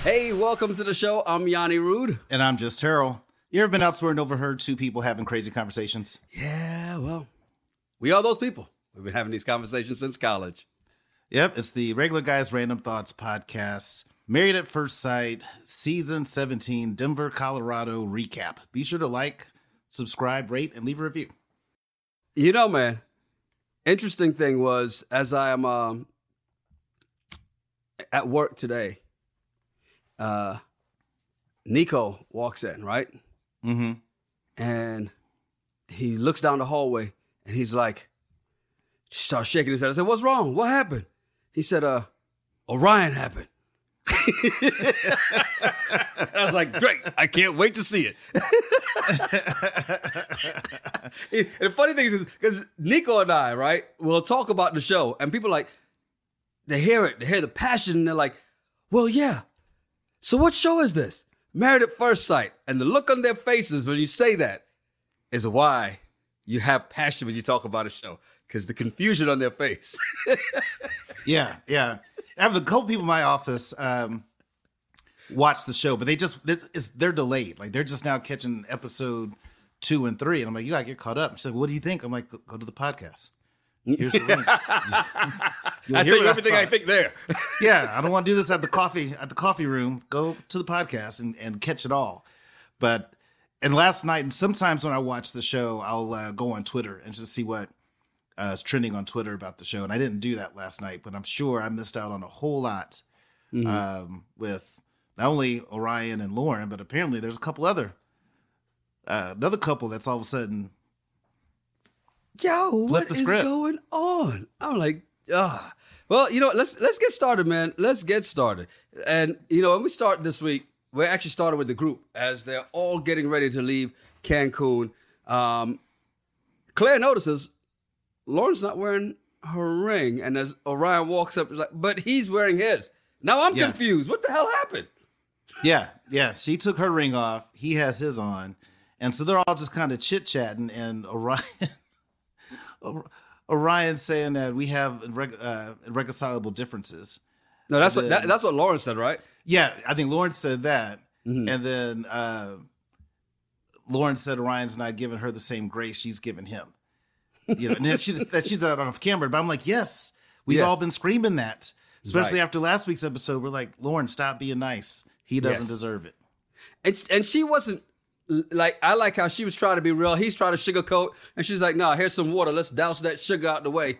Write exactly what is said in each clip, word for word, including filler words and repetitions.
Hey, welcome to the show. I'm Yanni Rude. And I'm just Terrell. You ever been elsewhere and overheard two people having crazy conversations? Yeah, well, we are those people. We've been having these conversations since college. Yep, it's the Regular Guys Random Thoughts podcast. Married at First Sight, Season seventeen, Denver, Colorado recap. Be sure to like, subscribe, rate, and leave a review. You know, man, interesting thing was, as I am um, at work today, uh, Nico walks in, right? Mm-hmm. And he looks down the hallway and he's like, starts shaking his head. I said, what's wrong? What happened? He said, uh, Orion happened. And I was like, great. I can't wait to see it. And the funny thing is, because Nico and I, right, will talk about the show and people like, they hear it, they hear the passion and they're like, well, yeah. So what show is this? Married at First Sight. And the look on their faces when you say that is why you have passion when you talk about a show, because the confusion on their face. yeah, yeah. I have a couple people in my office um, watch the show, but they just, it's, they're delayed. Like, they're just now catching episode two and three. And I'm like, you got to get caught up. She's like, what do you think? I'm like, go, go to the podcast. Here's the link. I tell you everything I, I think there. Yeah, I don't want to do this at the coffee at the coffee room. Go to the podcast and, and catch it all. But and last night, and sometimes when I watch the show, I'll uh, go on Twitter and just see what uh, is trending on Twitter about the show. And I didn't do that last night, but I'm sure I missed out on a whole lot mm-hmm. um, with not only Orion and Lauren, but apparently there's a couple other uh, another couple that's all of a sudden. Yo, what is going on? I'm like, ah. Well, you know, let's let's get started, man. Let's get started. And, you know, when we start this week, we're actually starting with the group as they're all getting ready to leave Cancun. Um, Claire notices Lauren's not wearing her ring. And as Orion walks up, he's like, but he's wearing his. Now I'm yeah. confused. What the hell happened? Yeah, yeah. She took her ring off. He has his on. And so they're all just kind of chit-chatting. And Orion... Orion saying that we have irre- uh, irreconcilable differences. No, that's then, what that, that's what Lauren said, right? Yeah, I think Lauren said that, mm-hmm. and then uh, Lauren said Orion's not giving her the same grace she's given him. You know, and then she that she that off camera, but I'm like, yes, we've yes. all been screaming that, especially right. after last week's episode. We're like, Lauren, stop being nice. He doesn't yes. deserve it. And and she wasn't. Like, I like how she was trying to be real. He's trying to sugarcoat. And she's like, nah, here's some water. Let's douse that sugar out the way.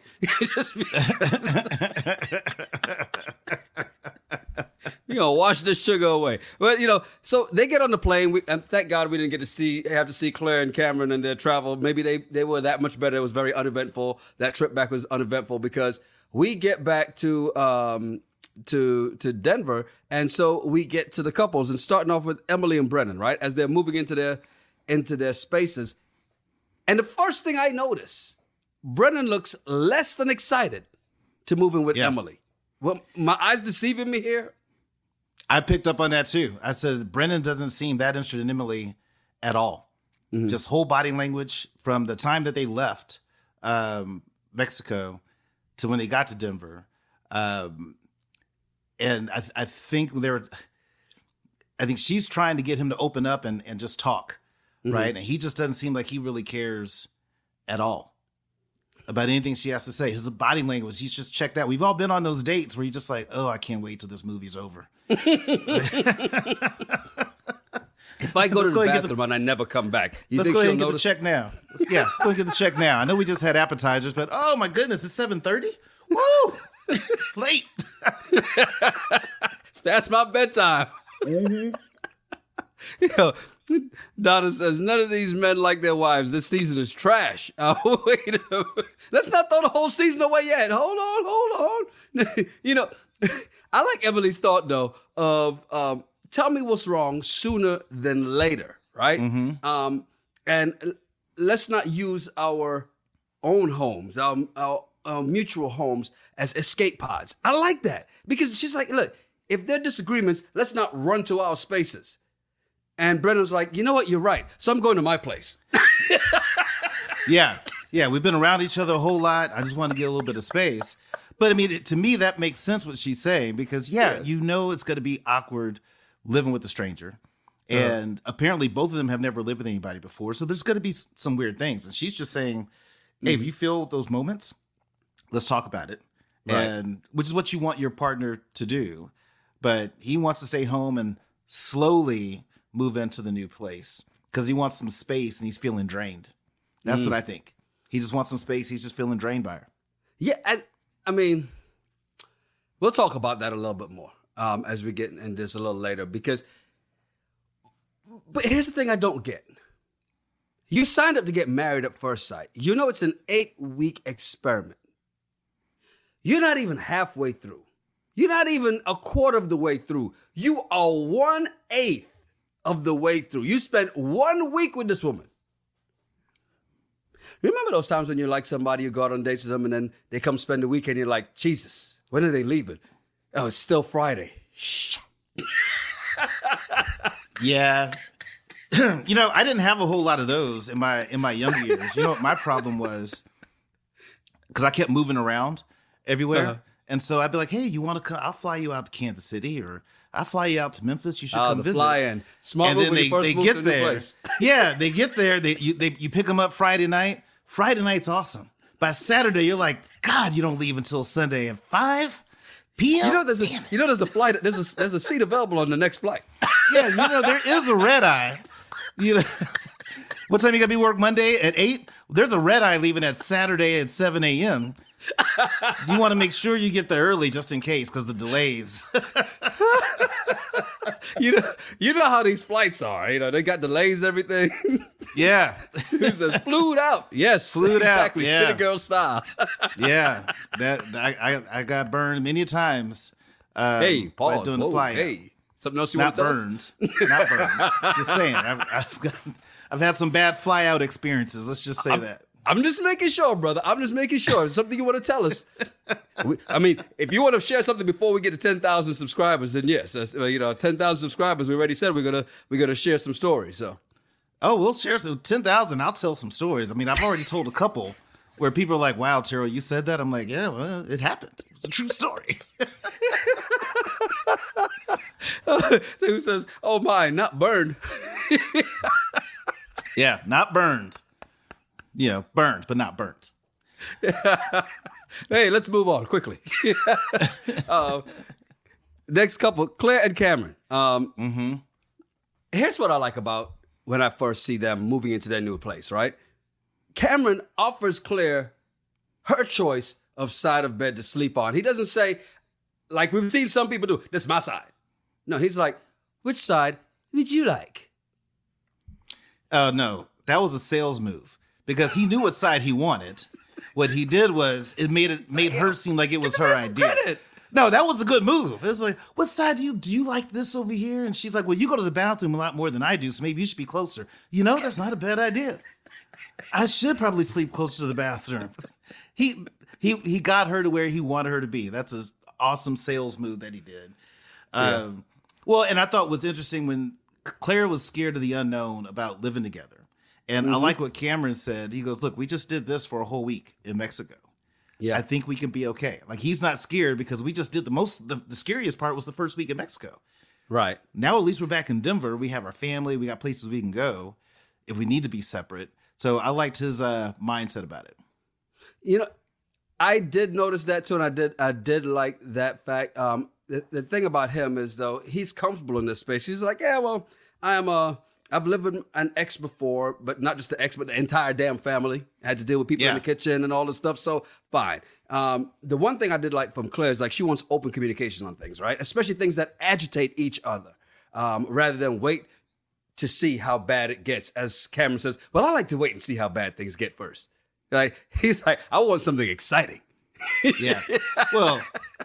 You know, wash the sugar away. But, you know, so they get on the plane. We, and thank God we didn't get to see, have to see Claire and Cameron and their travel. Maybe they, they were that much better. It was very uneventful. That trip back was uneventful because we get back to... Um, to to Denver, and so we get to the couples, and starting off with Emily and Brennan, right, as they're moving into their into their spaces. And the first thing I notice, Brennan looks less than excited to move in with yeah. Emily. Well, my eyes deceiving me here? I picked up on that too. I said Brennan doesn't seem that interested in Emily at all. Mm-hmm. Just whole body language from the time that they left um, Mexico to when they got to Denver. Um, And I, I think there, I think she's trying to get him to open up and, and just talk, mm-hmm. right? And he just doesn't seem like he really cares at all about anything she has to say. His body language, he's just checked out. We've all been on those dates where you're just like, oh, I can't wait till this movie's over. If I go let's to the go bathroom the, and I never come back, you let's think go ahead she'll and get notice? the check now. Yeah, let's go and get the check now. I know we just had appetizers, but oh my goodness, it's seven thirty. Woo! It's late. It's past my bedtime. Mm-hmm. You know, Donna says, none of these men like their wives. This season is trash. Oh, wait a minute. Let's not throw the whole season away yet. Hold on, hold on. You know, I like Emily's thought, though, of um, tell me what's wrong sooner than later, right? Mm-hmm. Um, and let's not use our own homes, our, our Uh, mutual homes as escape pods. I like that because she's like, look, if there are disagreements, let's not run to our spaces. And Brennan's like, you know what? You're right. So I'm going to my place. yeah. Yeah. We've been around each other a whole lot. I just want to get a little bit of space. But I mean, it, to me, that makes sense what she's saying because, yeah, Yes. you know it's going to be awkward living with a stranger. And uh-huh. apparently both of them have never lived with anybody before. So there's going to be s- some weird things. And she's just saying, hey, mm-hmm. if you feel those moments, let's talk about it. Right. And which is what you want your partner to do. But he wants to stay home and slowly move into the new place because he wants some space and he's feeling drained. That's mm. what I think. He just wants some space. He's just feeling drained by her. Yeah, and I mean, we'll talk about that a little bit more um, as we get in this a little later. Because, but here's the thing I don't get. You signed up to get married at first sight. You know it's an eight-week experiment. You're not even halfway through. You're not even a quarter of the way through. You are one-eighth of the way through. You spent one week with this woman. Remember those times when you like somebody, you go out on dates with them, and then they come spend the weekend, you're like, Jesus, when are they leaving? Oh, it's still Friday. Yeah. You know, I didn't have a whole lot of those in my in my younger years. You know what my problem was? Because I kept moving around everywhere. Uh-huh. And so I'd be like, hey, you want to come? I'll fly you out to Kansas City, or I'll fly you out to Memphis. You should oh, come the visit. Fly in. Smart and move then when they, you first they move get to a new there. place. Yeah, they get there. They you, they you pick them up Friday night. Friday night's awesome. By Saturday, you're like, God, you don't leave until Sunday at five p.m. You know, there's a you know there's a flight. There's a there's a seat available on the next flight. Yeah, you know there is a red eye. You know, what time you got to be work Monday at eight? There's a red eye leaving at Saturday at seven a.m. You want to make sure you get there early just in case because the delays. You know, you know how these flights are. You know, they got delays, everything. Yeah, it says flued out. Yes, flued exactly. out. Yeah. City girl style. Yeah, that I, I I got burned many times. Um, hey, pause. doing Whoa, the fly. Hey, something else you Not want to tell burned. Not burned. Just saying. I've, I've, got, I've had some bad fly out experiences. Let's just say I'm, that. I'm just making sure, brother. I'm just making sure. Something you want to tell us. We, I mean, if you want to share something before we get to ten thousand subscribers, then yes. That's, you know, ten thousand subscribers, we already said we're going to we're gonna share some stories. So, Oh, we'll share some. ten thousand, I'll tell some stories. I mean, I've already told a couple where people are like, wow, Terrell, you said that? I'm like, yeah, well, it happened. It's a true story. So who says, oh my, not burned. Yeah, not burned. You know, burned, but not burnt. Hey, let's move on quickly. uh, next couple, Claire and Cameron. Um, mm-hmm. Here's what I like about when I first see them moving into their new place, right? Cameron offers Claire her choice of side of bed to sleep on. He doesn't say, like we've seen some people do, this is my side. No, he's like, which side would you like? Oh, uh, no, that was a sales move because he knew what side he wanted. What he did was it made it made her seem like it was her idea. Credit. No, that was a good move. It's like, what side do you do you like this over here? And she's like, well, you go to the bathroom a lot more than I do, so maybe you should be closer. You know, that's not a bad idea. I should probably sleep closer to the bathroom. He he he got her to where he wanted her to be. That's an awesome sales move that he did. Yeah. Um, well, and I thought was interesting when Claire was scared of the unknown about living together. And mm-hmm. I like what Cameron said. He goes, look, we just did this for a whole week in Mexico. Yeah, I think we can be okay. Like, he's not scared because we just did the most, the, the scariest part was the first week in Mexico. Right. Now, at least we're back in Denver. We have our family. We got places we can go if we need to be separate. So I liked his uh, mindset about it. You know, I did notice that too. And I did, I did like that fact. Um, the, the thing about him is though, he's comfortable in this space. He's like, yeah, well, I am a, I've lived with an ex before, but not just the ex, but the entire damn family. I had to deal with people yeah. in the kitchen and all this stuff. So fine. Um, the one thing I did like from Claire is like she wants open communication on things, right? Especially things that agitate each other, um, rather than wait to see how bad it gets. As Cameron says, well, I like to wait and see how bad things get first. Like he's like, I want something exciting. Yeah. Well,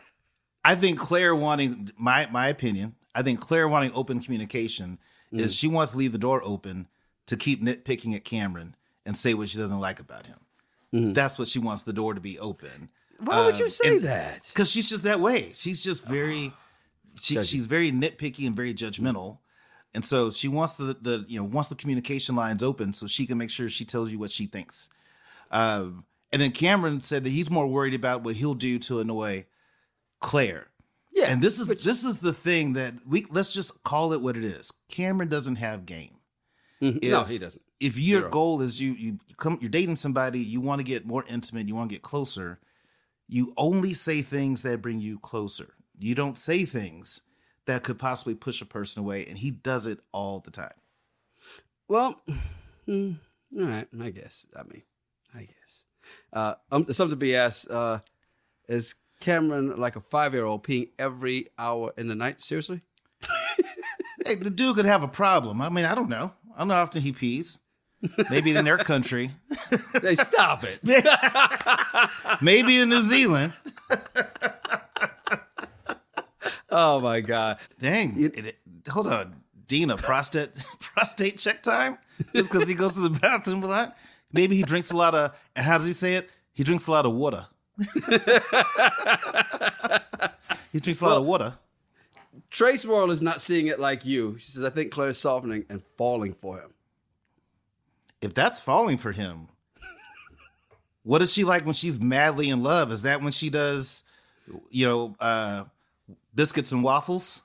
I think Claire wanting my my opinion. I think Claire wanting open communication. Mm. Is she wants to leave the door open to keep nitpicking at Cameron and say what she doesn't like about him. Mm. That's what she wants the door to be open. Why would you say that? Because she's just that way. She's just very, she, she's very nitpicky and very judgmental. And so she wants the, the, you know, wants the communication lines open so she can make sure she tells you what she thinks. Um, And then Cameron said that he's more worried about what he'll do to annoy Claire. Yeah, and this is which, this is the thing that we let's just call it what it is. Cameron doesn't have game. Mm-hmm. If, no, he doesn't. If your Zero. goal is you you come you're dating somebody, you want to get more intimate, you want to get closer, you only say things that bring you closer. You don't say things that could possibly push a person away, and he does it all the time. Well, mm, all right, I guess. I mean, I guess. Uh, um, something to be asked, uh, is Cameron like a five-year-old peeing every hour in the night? Seriously? Hey, the dude could have a problem. I mean, I don't know. I don't know how often he pees. Maybe in their country. Hey, stop it. Maybe in New Zealand. Oh, my God. Dang. You- It- it- hold on. Dina, prostate prostate check time? Just because he goes to the bathroom a lot? Maybe he drinks a lot of, and how does he say it? He drinks a lot of water. He drinks a lot Well, of water. Trace Royal is not seeing it like you. She says, I think Claire's softening and falling for him. If that's falling for him, what is she like when she's madly in love? Is that when she does, you know, uh, biscuits and waffles?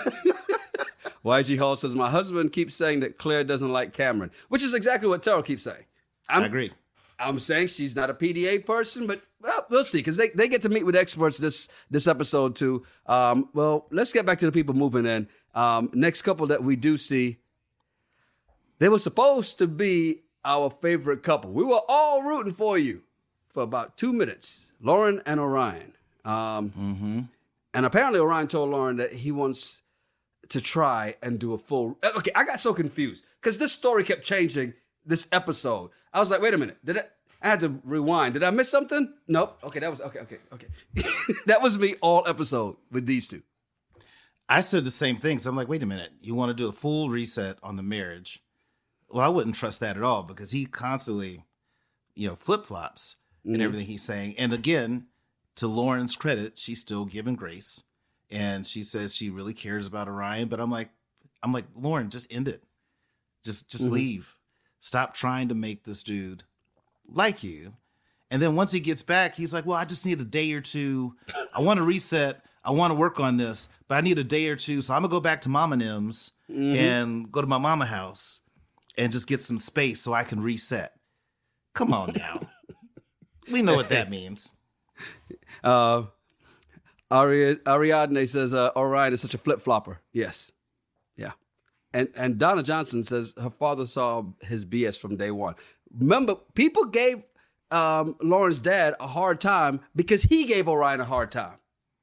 Y G Hall says, my husband keeps saying that Claire doesn't like Cameron, which is exactly what Terrell keeps saying. I'm, I agree. I'm saying she's not a P D A person, but well, we'll see, because they, they get to meet with experts this this episode too. Um, well, let's get back to the people moving in. Um, next couple that we do see, they were supposed to be our favorite couple. We were all rooting for you for about two minutes, Lauren and Orion. Um, Mm-hmm. And apparently Orion told Lauren that he wants to try and do a full... Okay, I got so confused because this story kept changing this episode. I was like, wait a minute. Did I... I had to rewind. Did I miss something? Nope. Okay, that was... Okay, okay, okay. That was me all episode with these two. I said the same thing. So I'm like, wait a minute. You want to do a full reset on the marriage? Well, I wouldn't trust that at all because he constantly, you know, flip-flops in Mhm. everything he's saying. And again, to Lauren's credit, she's still giving grace. And she says she really cares about Orion. But I'm like, I'm like, Lauren, just end it. Just just Mhm. leave. Stop trying to make this dude like you. And then once he gets back, he's like, well, I just need a day or two. I want to reset. I want to work on this, but I need a day or two. So I'm going to go back to Mama and M's Mhm. and go to my mama house and just get some space so I can reset. Come on now. We know what that means. Uh, Ari- Ariadne says uh, Orion is such a flip-flopper. Yes. Yeah. And and Donna Johnson says her father saw his B S from day one. Remember, people gave um, Lauren's dad a hard time because he gave Orion a hard time.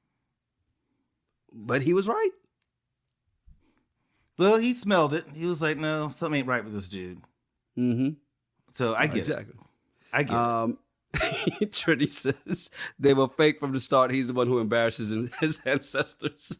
But he was right. Well, he smelled it. He was like, no, something ain't right with this dude. Mm-hmm. So I get exactly. it. I get it. Um, Trinity says they were fake from the start. He's the one who embarrasses his ancestors.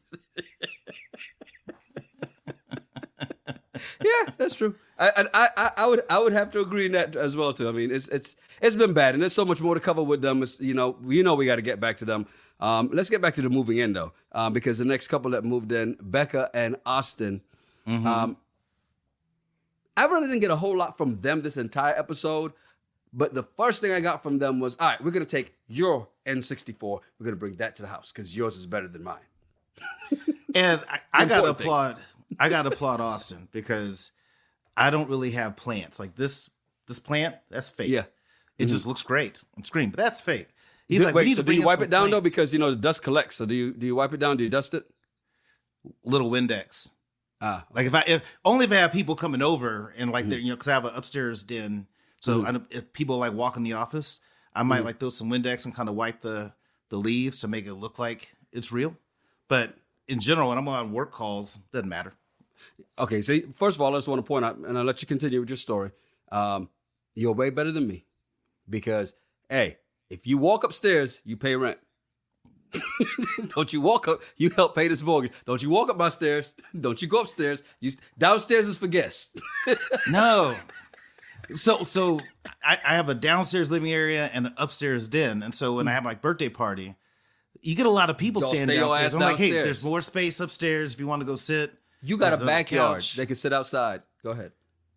Yeah, that's true. I, I I I would I would have to agree in that as well too. I mean, it's it's it's been bad, and there's so much more to cover with them. It's, you know, you know, we got to get back to them. Um, let's get back to the moving in though, um, because the next couple that moved in, Becca and Austin. Mhm. Um, I really didn't get a whole lot from them this entire episode, but the first thing I got from them was, all right, we're gonna take your N sixty-four, we're gonna bring that to the house because yours is better than mine. And I, I gotta Important things. applaud. I gotta applaud Austin because I don't really have plants like this. This plant that's fake. Yeah. it just looks great on screen, but that's fake. He's Do- like, we wait, need so to do bring you in wipe some it down though? plants. Because you know the dust collects. So do you do you wipe it down? Do you dust it? Little Windex. Ah, Like if I if only if I have people coming over and like Mm. they're you know because I have an upstairs den, so I don't- if people like walk in the office, I might Mm. like throw some Windex and kind of wipe the the leaves to make it look like it's real. But in general, when I'm on work calls, doesn't matter. okay. So first of all, I just want to point out, and I'll let you continue with your story. Um, you're way better than me because, hey, if you walk upstairs, you pay rent. Don't you walk up? You help pay this mortgage. Don't you walk up my stairs? Don't you go upstairs? You downstairs is for guests. No. So so I, I have a downstairs living area and an upstairs den, and so when I have my birthday party, you get a lot of people Don't standing stay your downstairs. ass I'm like, hey, downstairs. there's more space upstairs if you want to go sit. You got There's a another backyard. couch. They can sit outside. Go ahead.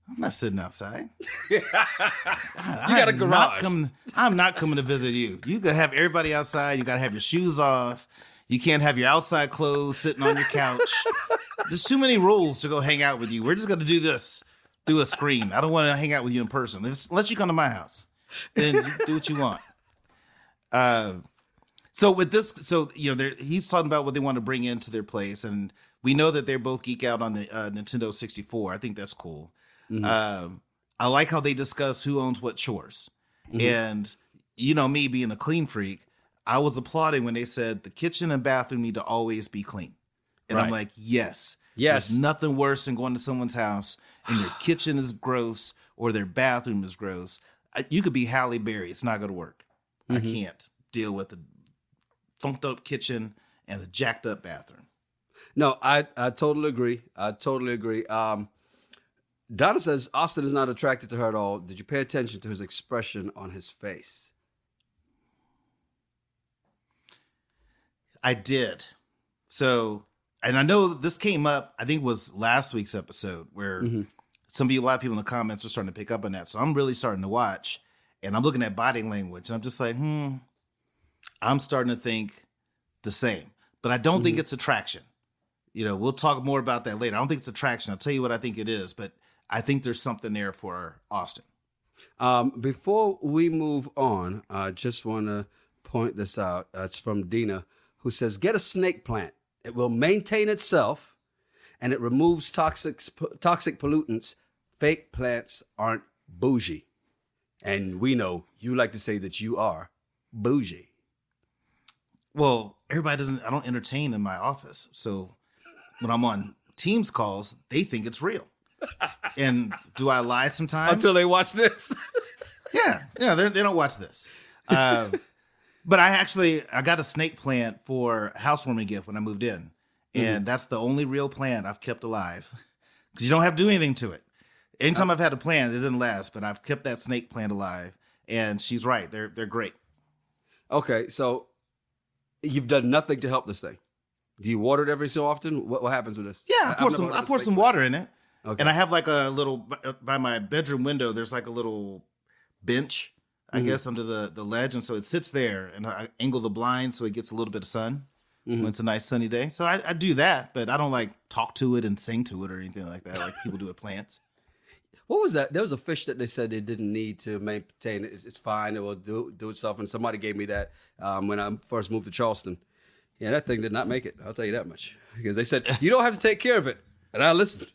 I'm not sitting outside. you I, got a I'm garage. Not coming, I'm not coming to visit you. You gotta have everybody outside. You gotta have your shoes off. You can't have your outside clothes sitting on your couch. There's too many rules to go hang out with you. We're just gonna do this through a screen. I don't want to hang out with you in person. Unless you come to my house, then you do what you want. Uh, so with this, so you know, he's talking about what they want to bring into their place, and we know that they're both geek out on the uh, Nintendo sixty-four. I think that's cool. Mm-hmm. Um, I like how they discuss who owns what chores. Mm-hmm. And, you know, me being a clean freak, I was applauding when they said the kitchen and bathroom need to always be clean. And right. I'm like, yes. Yes. There's nothing worse than going to someone's house and their kitchen is gross or their bathroom is gross. You could be Halle Berry. It's not going to work. Mm-hmm. I can't deal with the funked up kitchen and the jacked up bathroom. No, I, I totally agree. I totally agree. Um, Donna says Austin is not attracted to her at all. Did you pay attention to his expression on his face? I did. So, and I know this came up, I think it was last week's episode where mm-hmm. some people, a lot of people in the comments were starting to pick up on that. So I'm really starting to watch and I'm looking at body language and I'm just like, hmm, I'm starting to think the same, but I don't mm-hmm. think it's attraction. You know, we'll talk more about that later. I don't think it's attraction. I'll tell you what I think it is, but I think there's something there for Austin. Um, before we move on, I just want to point this out. Uh, it's from Dina, who says, get a snake plant. It will maintain itself, and it removes toxic toxic pollutants. Fake plants aren't bougie. And we know you like to say that you are bougie. Well, everybody doesn't, I don't entertain in my office. So when I'm on Teams calls, they think it's real. And do I lie sometimes? Until they watch this. yeah, yeah, they don't watch this. Uh, but I actually, I got a snake plant for a housewarming gift when I moved in. And mm-hmm. that's the only real plant I've kept alive. Because you don't have to do anything to it. Anytime I've had a plant, it didn't last, but I've kept that snake plant alive. And she's right, they're they're great. Okay, so you've done nothing to help this thing. Do you water it every so often? What, what happens with this? Yeah, I pour some, I pour some water in it. Okay. And I have like a little, by my bedroom window, there's like a little bench, I mm-hmm. guess, under the, the ledge. And so it sits there and I angle the blind so it gets a little bit of sun mm-hmm. when it's a nice sunny day. So I, I do that, but I don't like talk to it and sing to it or anything like that, like people do with plants. What was that? There was a fish that they said they didn't need to maintain it. It's, it's fine. It will do, do itself. And somebody gave me that um, when I first moved to Charleston. Yeah, that thing did not make it. I'll tell you that much. Because they said, you don't have to take care of it. And I listened.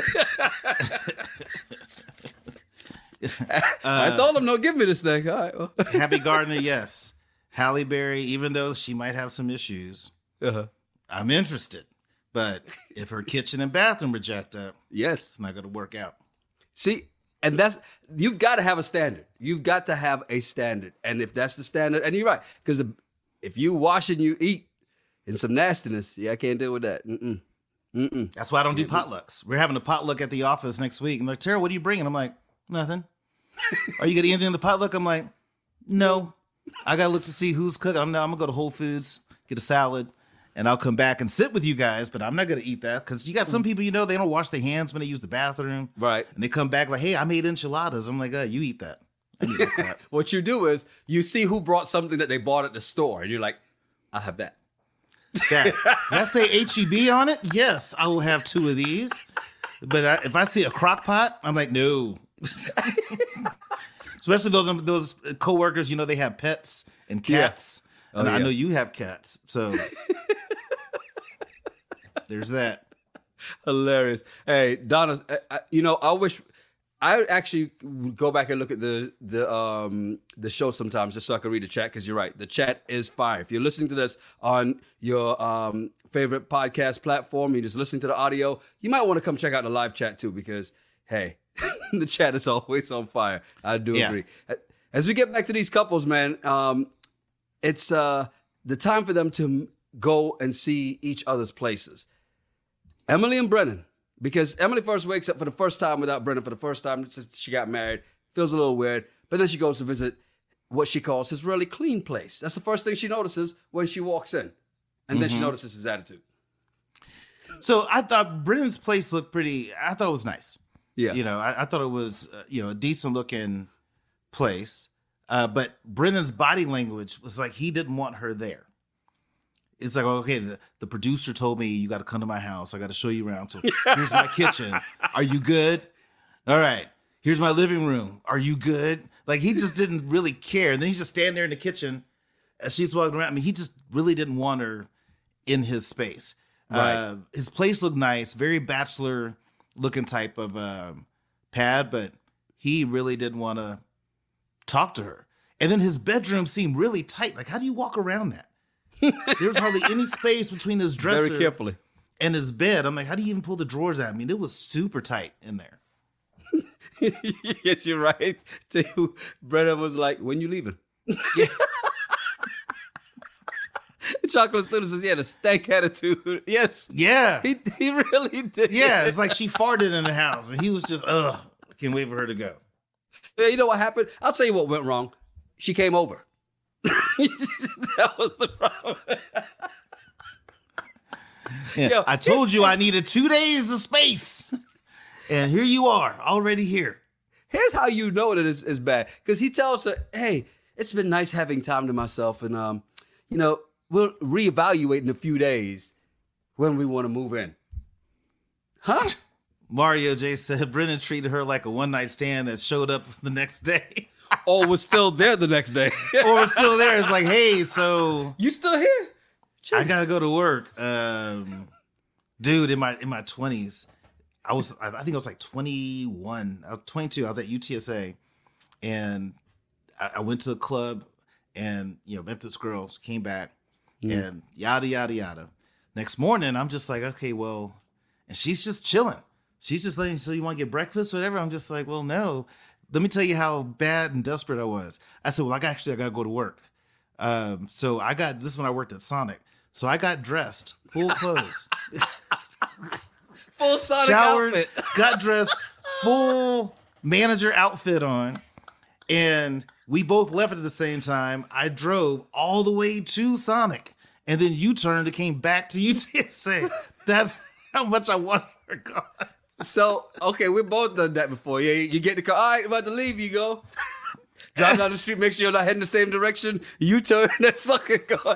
uh, I told them, no, give me this thing. All right. Well. Happy Gardener, yes. Halle Berry, even though she might have some issues, uh-huh. I'm interested. But if her kitchen and bathroom are jacked up, yes, it's not going to work out. See, and that's, you've got to have a standard. You've got to have a standard. And if that's the standard, and you're right, because if you wash and you eat in some nastiness, yeah, I can't deal with that. Mm-mm. Mm-mm. That's why I don't do potlucks. We're having a potluck at the office next week. I'm like, Tara, what are you bringing? I'm like, nothing. Are you going to eat anything in the potluck? I'm like, no. I got to look to see who's cooking. I'm, I'm going to go to Whole Foods, get a salad, and I'll come back and sit with you guys, but I'm not going to eat that because you got some people, you know, they don't wash their hands when they use the bathroom. Right. And they come back like, hey, I made enchiladas. I'm like, oh, you eat that. I eat that crap. What you do is you see who brought something that they bought at the store, and you're like, I'll have that. That. Did I say H E B on it? Yes, I will have two of these. But I, if I see a crock pot, I'm like, no. Especially those those coworkers, you know, they have pets and cats. Yeah. Oh, and yeah. I know you have cats. So there's that. Hilarious. Hey, Donna, I, you know, I wish I would actually go back and look at the the um the show sometimes just so I can read the chat, because you're right. The chat is fire. If you're listening to this on your um favorite podcast platform, you're just listening to the audio, you might want to come check out the live chat too, because hey, the chat is always on fire. I do yeah. agree. As we get back to these couples, man, um, it's uh the time for them to go and see each other's places. Emily and Brennan. Because Emily first wakes up for the first time without Brennan for the first time since she got married. Feels a little weird. But then she goes to visit what she calls his really clean place. That's the first thing she notices when she walks in. And then mm-hmm. she notices his attitude. So I thought Brennan's place looked pretty, I thought it was nice. Yeah. You know, I, I thought it was, uh, you know, a decent looking place. Uh, but Brennan's body language was like he didn't want her there. It's like, okay, the, the producer told me you got to come to my house. I got to show you around. So here's my kitchen. Are you good? All right. Here's my living room. Are you good? Like, he just didn't really care. And then he's just standing there in the kitchen as she's walking around. I mean, he just really didn't want her in his space. Right. Uh, his place looked nice, very bachelor looking type of um, pad, but he really didn't want to talk to her. And then his bedroom seemed really tight. Like, how do you walk around that? There was hardly any space between his dresser Very carefully. and his bed. I'm like, how do you even pull the drawers out? I mean, it was super tight in there. Yes, you're right. Too. Brennan was like, when you leaving? Yeah. Chocolate Soda says, yeah, the stank attitude. Yes. Yeah. He he really did. Yeah, it's like she farted in the house, and he was just, ugh, can't wait for her to go. Yeah, you know what happened? I'll tell you what went wrong. She came over. That was the problem. Yeah, Yo, I told you I needed two days of space, and here you are, already here. Here's how you know that it's, it's bad. Because he tells her, hey, it's been nice having time to myself. And, um, you know, we'll reevaluate in a few days when we want to move in. Huh? Mario J said Brennan treated her like a one-night stand that showed up the next day. Or was still there the next day. Or was still there. It's like, hey, so You still here? I gotta go to work. Um, dude, in my in my twenties, I was I think I was like twenty-one. I was twenty-two. I was at U T S A, and I, I went to the club, and you know, met this girl. She came back, mm. and yada yada yada. Next morning, I'm just like, okay, well, and she's just chilling. She's just like, so you want to get breakfast, whatever? I'm just like, well, no. Let me tell you how bad and desperate I was. I said, well, I actually I gotta go to work. Um, so I got this is when I worked at Sonic. So I got dressed, full clothes, Full Sonic showered, outfit. got dressed, full manager outfit on, and we both left at the same time. I drove all the way to Sonic, and then U-turned and came back to U T S A. That's how much I want her gone. So, okay, we've both done that before. Yeah, you get the car. All right, about to leave, you go. Drive down the street, make sure you're not heading the same direction. You turn that sucker going.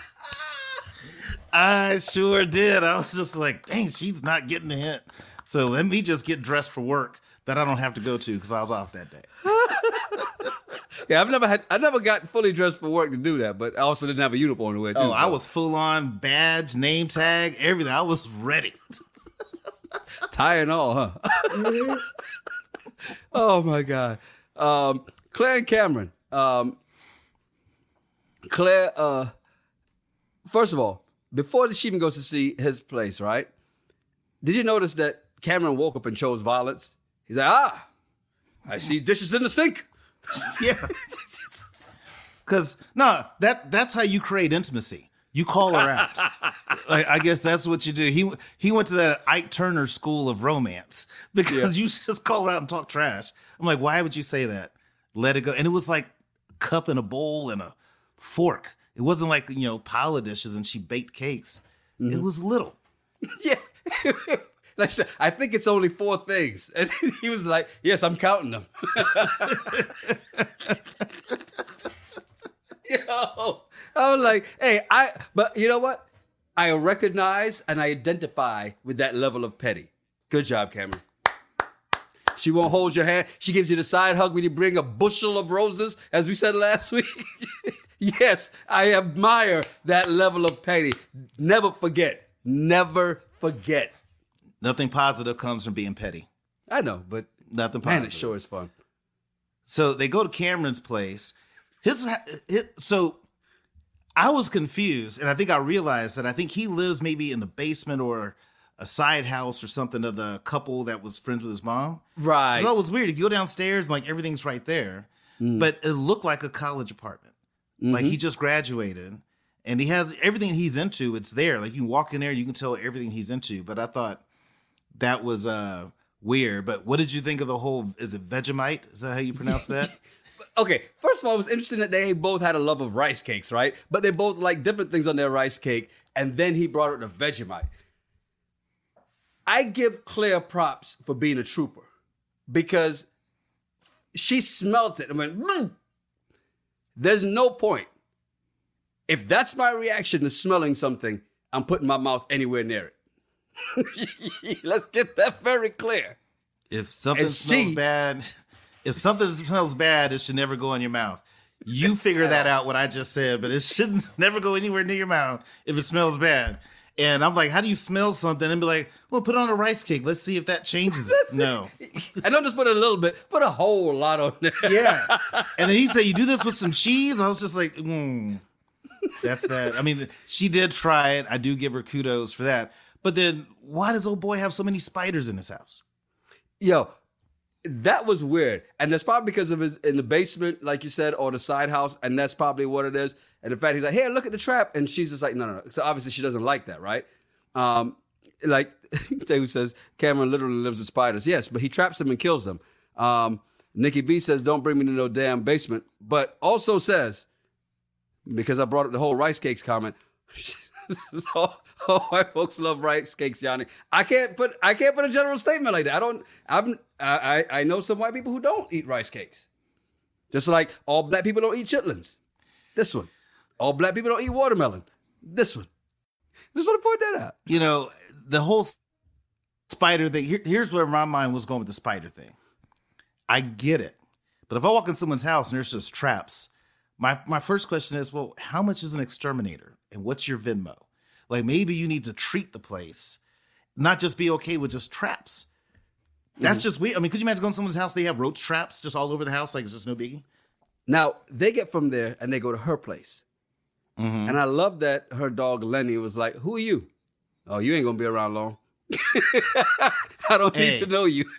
I sure did. I was just like, dang, she's not getting the hint. So let me just get dressed for work that I don't have to go to because I was off that day. Yeah, I've never had, I never got fully dressed for work to do that, but I also didn't have a uniform to wear too. Oh, so. I was full on badge, name tag, everything. I was ready. Tie and all, huh? Oh my God. Um, Claire and Cameron. Um, Claire, uh, first of all, before she even goes to see his place, right? Did you notice that Cameron woke up and chose violence? He's like, ah, I see dishes in the sink. Yeah. Because, no, that that's how you create intimacy. You call her out. Like, I guess that's what you do. He he went to that Ike Turner school of romance because yeah. you just call her out and talk trash. I'm like, why would you say that? Let it go. And it was like a cup and a bowl and a fork. It wasn't like, you know, pile of dishes and she baked cakes. Mm-hmm. It was little. Yeah. Like I said, I think it's only four things. And he was like, yes, I'm counting them. Yo, I was like, hey, I, but you know what? I recognize and I identify with that level of petty. Good job, Cameron. She won't hold your hand. She gives you the side hug when you bring a bushel of roses, as we said last week. Yes, I admire that level of petty. Never forget. Never forget. Nothing positive comes from being petty. I know, but nothing positive. Man, it sure is fun. So they go to Cameron's place. His, his so I was confused, and I think I realized that I think he lives maybe in the basement or a side house or something of the couple that was friends with his mom. Right. So it was weird. You go downstairs and like everything's right there, mm. but it looked like a college apartment. Mm-hmm. Like he just graduated and he has everything he's into. It's there. Like you can walk in there, you can tell everything he's into. But I thought that was uh, weird. But what did you think of the whole, is it Vegemite? Is that how you pronounce that? Okay, first of all, it was interesting that they both had a love of rice cakes, right? But they both like different things on their rice cake. And then he brought up the Vegemite. I give Claire props for being a trooper. because she smelt it and went, mm. There's no point. If that's my reaction to smelling something, I'm putting my mouth anywhere near it. Let's get that very clear. If something And smells she- bad, if something smells bad, it should never go in your mouth. You figure that out, what I just said, but it should never go anywhere near your mouth if it smells bad. And I'm like, how do you smell something? And be like, well, put it on a rice cake. Let's see if that changes it. No. I don't just put a little bit, put a whole lot on there. Yeah. And then he said, you do this with some cheese? I was just like, hmm, that's that. I mean, she did try it. I do give her kudos for that. But then why does old boy have so many spiders in his house? Yo, that was weird. And that's probably because of his in the basement, like you said, or the side house. And that's probably what it is. And the fact he's like, hey, look at the trap. And she's just like, no, no, no. So obviously she doesn't like that, right? Um, like Taylor says, Cameron literally lives with spiders. Yes, but he traps them and kills them. Um, Nikki B says, don't bring me to no damn basement. But also says, because I brought up the whole rice cakes comment, so, oh, white folks love rice cakes, Yanni. I can't put I can't put a general statement like that. I don't. I'm. I I know some white people who don't eat rice cakes. Just like all black people don't eat chitlins. This one. All black people don't eat watermelon. This one. Just want to point that out. You know, the whole spider thing. Here, here's where my mind was going with the spider thing. I get it, but if I walk in someone's house and there's just traps, my my first question is, well, how much is an exterminator, and what's your Venmo? Like maybe you need to treat the place, not just be okay with just traps. That's mm-hmm. just weird. I mean, could you imagine going to someone's house? They have roach traps just all over the house, like it's just no biggie. Now they get from there and they go to her place. Mm-hmm. And I love that her dog Lenny was like, who are you? Oh, you ain't gonna be around long. I don't hey, need to know you.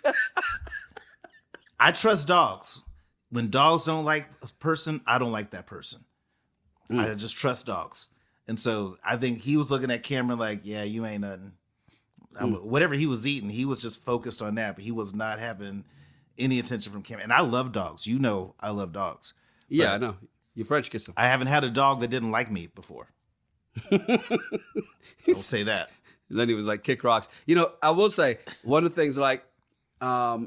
I trust dogs. When dogs don't like a person, I don't like that person. Mm. I just trust dogs. And so I think he was looking at Cameron like, yeah, you ain't nothing. Mm. Whatever he was eating, he was just focused on that, but he was not having any attention from Cameron. And I love dogs. You know I love dogs. Yeah, but I know. You French kiss him. I haven't had a dog that didn't like me before. I'll say that. Lenny was like, kick rocks. You know, I will say, one of the things like, um,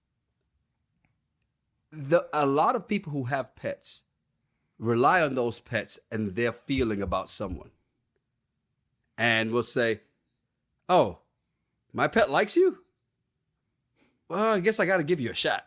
the a lot of people who have pets rely on those pets and their feeling about someone. And will say, oh, my pet likes you? Well, I guess I got to give you a shot.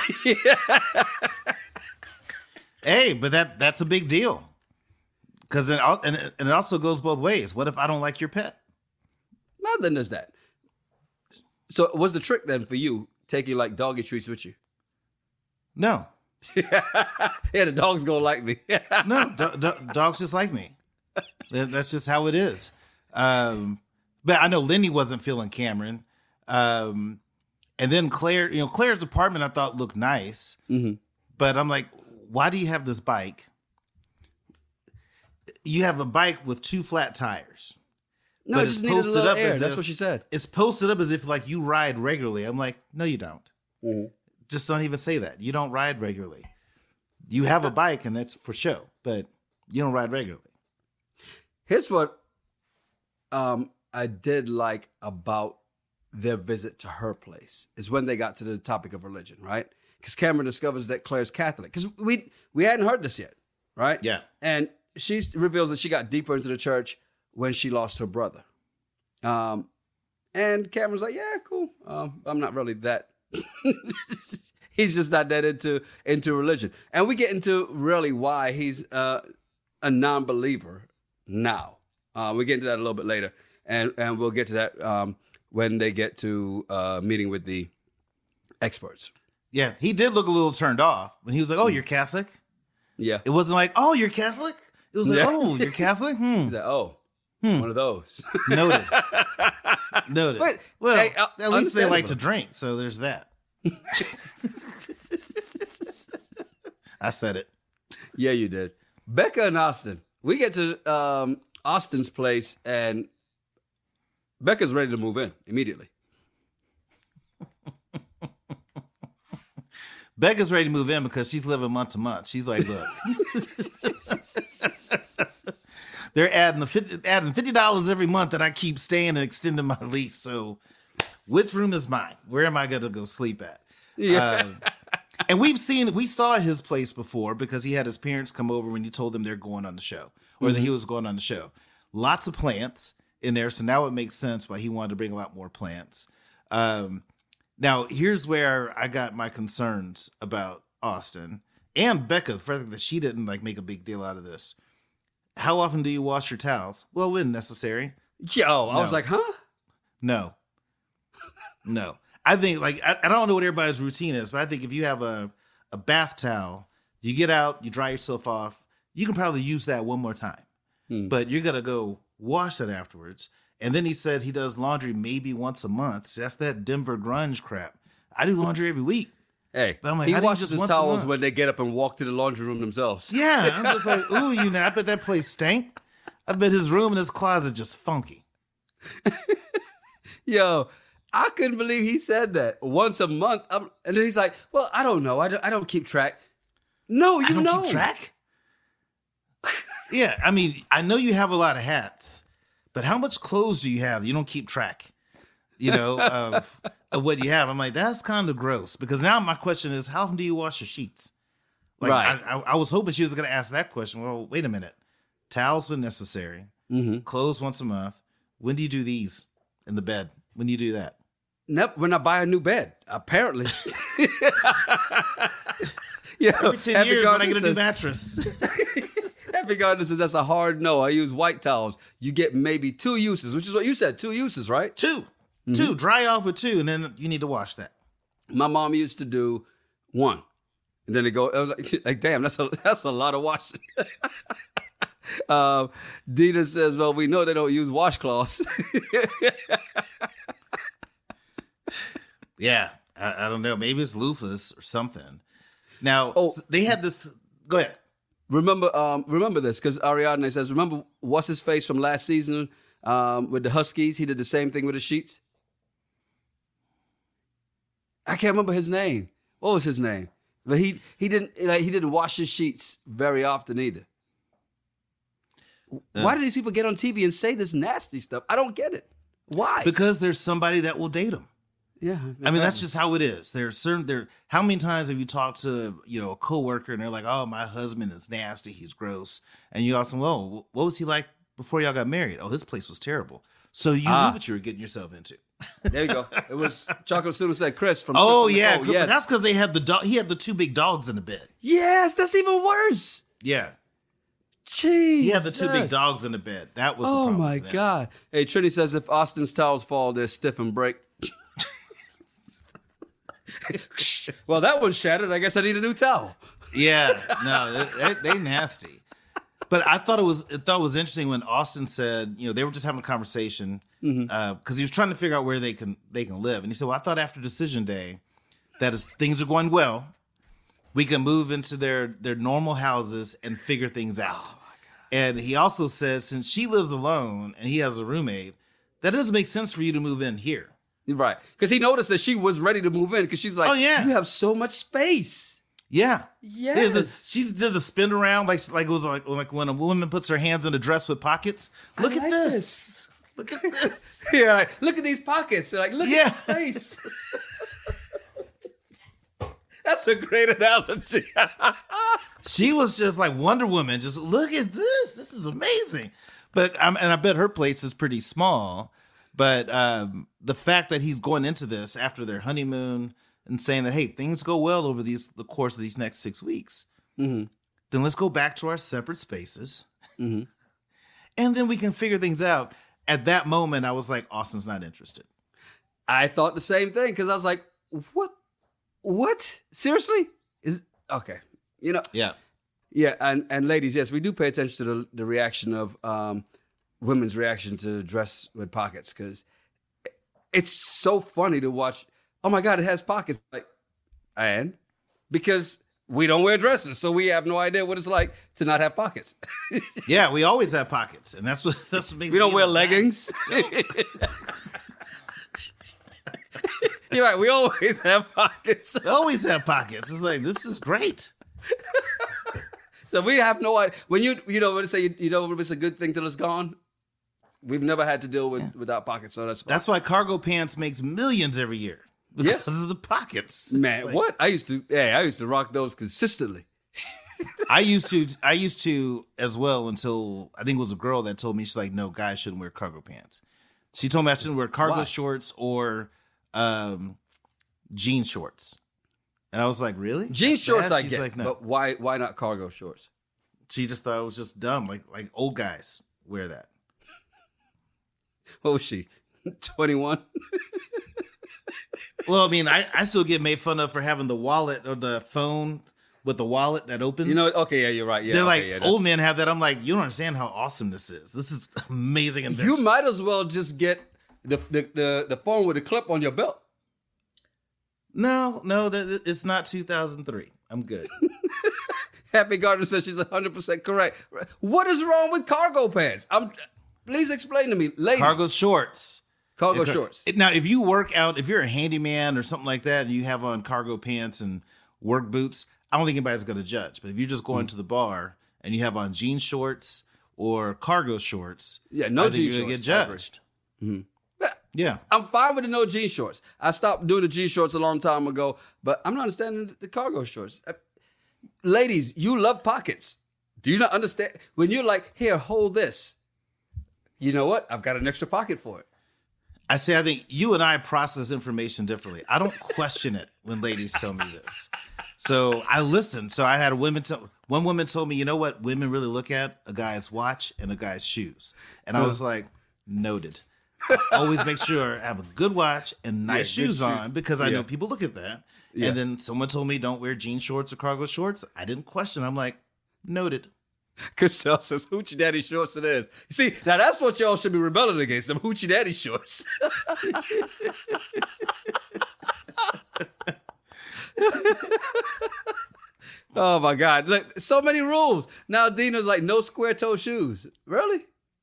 Hey, but that that's a big deal. Because then, and it, and it also goes both ways. What if I don't like your pet? Well, then there's that. So what's the trick then for you, taking like doggy treats with you? No. Yeah, the dog's gonna like me. No, do, do, dogs just like me. That's just how it is. Um, but I know Lenny wasn't feeling Cameron. Um, and then Claire, you know, Claire's apartment I thought looked nice. Mm-hmm. But I'm like, why do you have this bike? You have a bike with two flat tires. No, but it just it's needed a posted little up air. as That's if, what she said. It's posted up as if like you ride regularly. I'm like, no, you don't. Mm-hmm. Just don't even say that. You don't ride regularly. You have a bike and that's for show, but you don't ride regularly. Here's what um, I did like about their visit to her place is when they got to the topic of religion, right? Because Cameron discovers that Claire's Catholic. Because we we hadn't heard this yet, right? Yeah. And she reveals that she got deeper into the church when she lost her brother. Um, and Cameron's like, yeah, cool. Um, I'm not really that. He's just not that into into religion. And we get into really why he's uh, a non-believer now. Uh, we get into that a little bit later. And, and we'll get to that um, when they get to uh, meeting with the experts. Yeah, he did look a little turned off when he was like, oh, you're Catholic? Yeah. It wasn't like, oh, you're Catholic? It was like, Yeah. oh, you're Catholic? Hmm. He's like, oh, Hmm. one of those. Noted. Noted. But, well, hey, uh, at least they like understandable. to drink, so there's that. I said it. Yeah, you did. Becca and Austin. We get to um, Austin's place, and Becca's ready to move in immediately. Becca's ready to move in because she's living month to month. She's like, look. They're adding the fifty, adding fifty dollars every month that I keep staying and extending my lease. So which room is mine? Where am I going to go sleep at? Yeah. Um, and we've seen, we saw his place before because he had his parents come over when he told them they're going on the show or mm-hmm. that he was going on the show. Lots of plants in there. So now it makes sense why he wanted to bring a lot more plants. Um, now, here's where I got my concerns about Austin and Becca, the fact that she didn't like make a big deal out of this. How often do you wash your towels? Well, when necessary. Yo, I no. was like, huh? No. No. I think, like, I, I don't know what everybody's routine is, but I think if you have a, a bath towel, you get out, you dry yourself off, you can probably use that one more time. Hmm. But you're going to go wash that afterwards. And then he said he does laundry maybe once a month. So that's that Denver grunge crap. I do laundry every week. Hey, but I'm like, he how washes do you his just towels when they get up and walk to the laundry room themselves. Yeah, I'm just like, ooh, you know, I bet that place stank. I bet his room and his closet just funky. Yo, I couldn't believe he said that once a month. I'm, and then he's like, well, I don't know. I don't, I don't keep track. No, you I don't know. Keep track? Yeah, I mean, I know you have a lot of hats, but how much clothes do you have? You don't keep track, you know, of, of what you have. I'm like, that's kind of gross. Because now my question is, how often do you wash your sheets? Like, right. I, I, I was hoping she was going to ask that question. Well, wait a minute. Towels when necessary. Mm-hmm. Clothes once a month. When do you do these in the bed? When do you do that? Nope, when I buy a new bed, apparently. Yeah, every ten years when I get a new mattress. Happy Gardner says that's a hard no. I use white towels. You get maybe two uses, which is what you said, two uses, right? Two. Mm-hmm. Two. Dry off with two, and then you need to wash that. My mom used to do one. And then they go, like, like, damn, that's a, that's a lot of washing. uh, Dina says, well, we know they don't use washcloths. Yeah, I, I don't know. Maybe it's loofahs or something. Now, oh, they had this. Go ahead. Remember, um, remember this, because Ariadne says, remember what's his face from last season um, with the Huskies? He did the same thing with the sheets. I can't remember his name. What was his name? But he he didn't like, he didn't wash his sheets very often either. Uh, Why do these people get on T V and say this nasty stuff? I don't get it. Why? Because there's somebody that will date them. Yeah, I mean, that's just how it is. There's certain there. How many times have you talked to, you know, a coworker and they're like, "Oh, my husband is nasty. He's gross," and you ask them, "Well, what was he like before y'all got married?" "Oh, his place was terrible." So you ah. knew what you were getting yourself into. There you go. It was Chocolate Cinema said Chris from. Oh Chris yeah, oh, yes. That's because they had the dog. He had the two big dogs in the bed. Yes, that's even worse. Yeah. Jeez. He had the two big dogs in the bed. That was. Oh the problem my God. Hey, Trini says if Austin's towels fall, they're stiff and break. Well, that one's shattered. I guess I need a new towel. Yeah, no, they, they nasty. But I thought it was I thought it was interesting when Austin said, you know, they were just having a conversation because mm-hmm. uh, he was trying to figure out where they can they can live, and he said, "Well, I thought after decision day, that as things are going well, we can move into their their normal houses and figure things out." Oh, and he also says, since she lives alone and he has a roommate, that doesn't make sense for you to move in here. Right. Because he noticed that she was ready to move in because she's like, oh, yeah. You have so much space. Yeah. Yes. A, she did the spin around like like it was like, like when a woman puts her hands in a dress with pockets. Look I at like this. this. Look at this. Yeah. Like, look at these pockets. They're like, look yeah. at the space. That's a great analogy. She was just like Wonder Woman. Just look at this. This is amazing. But um, and I bet her place is pretty small. But um, the fact that he's going into this after their honeymoon and saying that, hey, things go well over these the course of these next six weeks, mm-hmm. then let's go back to our separate spaces. Mm-hmm. And then we can figure things out. At that moment, I was like, Austin's not interested. I thought the same thing because I was like, what? What? Seriously? Is okay. You know? Yeah. Yeah. And, and ladies, yes, we do pay attention to the, the reaction of um, women's reaction to dress with pockets because it's so funny to watch. Oh my God, it has pockets. Like, and because we don't wear dresses, so we have no idea what it's like to not have pockets. Yeah, we always have pockets, and that's what that's what makes. We don't wear like leggings. You're right. We always have pockets. We always have pockets. It's like this is great. So we have no idea when you you know when say you, you know it's a good thing till it's gone. We've never had to deal with yeah. without pockets, so that's fine. That's why cargo pants makes millions every year. because Yes. of the pockets. Man, It's like- what? I used to, yeah, I used to rock those consistently. I used to, I used to as well until I think it was a girl that told me, she's like, no, guys shouldn't wear cargo pants. She told me I shouldn't wear cargo Why? shorts or um, jean shorts. And I was like, really? Jean That's shorts, bad? I She's get, like, no. but why? Why not cargo shorts? She just thought it was just dumb. Like, like old guys wear that. What was she? twenty-one? Well, I mean, I, I still get made fun of for having the wallet or the phone with the wallet that opens. You know, okay, yeah, you're right. Yeah, They're okay, like, yeah, that's- old men have that. I'm like, you don't understand how awesome this is. This is amazing invention. You might as well just get the the, the, the phone with a clip on your belt. No, no, that it's not two thousand three. I'm good. Happy Gardner says she's one hundred percent correct. What is wrong with cargo pants? I'm. Please explain to me, ladies. Cargo shorts. Cargo If- shorts. Now, if you work out, if you're a handyman or something like that, and you have on cargo pants and work boots, I don't think anybody's going to judge. But if you're just going Mm. to the bar and you have on jean shorts or cargo shorts, Yeah, no I think jean you're gonna shorts. get I agree. judged. Mhm. Yeah. I'm fine with the no jean shorts. I stopped doing the jean shorts a long time ago, but I'm not understanding the cargo shorts. Uh, Ladies, you love pockets. Do you not understand? When you're like, here, hold this. You know what? I've got an extra pocket for it. I say, I think you and I process information differently. I don't question it when ladies tell me this. So I listen. So I had a woman tell, one woman told me, you know what women really look at? A guy's watch and a guy's shoes. And I was like, noted. I always make sure I have a good watch and nice Yeah, good shoes shoes. on because I Yeah. know people look at that. Yeah. And then someone told me don't wear jean shorts or cargo shorts. I didn't question. I'm like, noted. Chriselle says, hoochie daddy shorts it is. You see, now that's what y'all should be rebelling against, them hoochie daddy shorts. Oh my God. Look, so many rules. Now Dina's like, no square toe shoes. Really?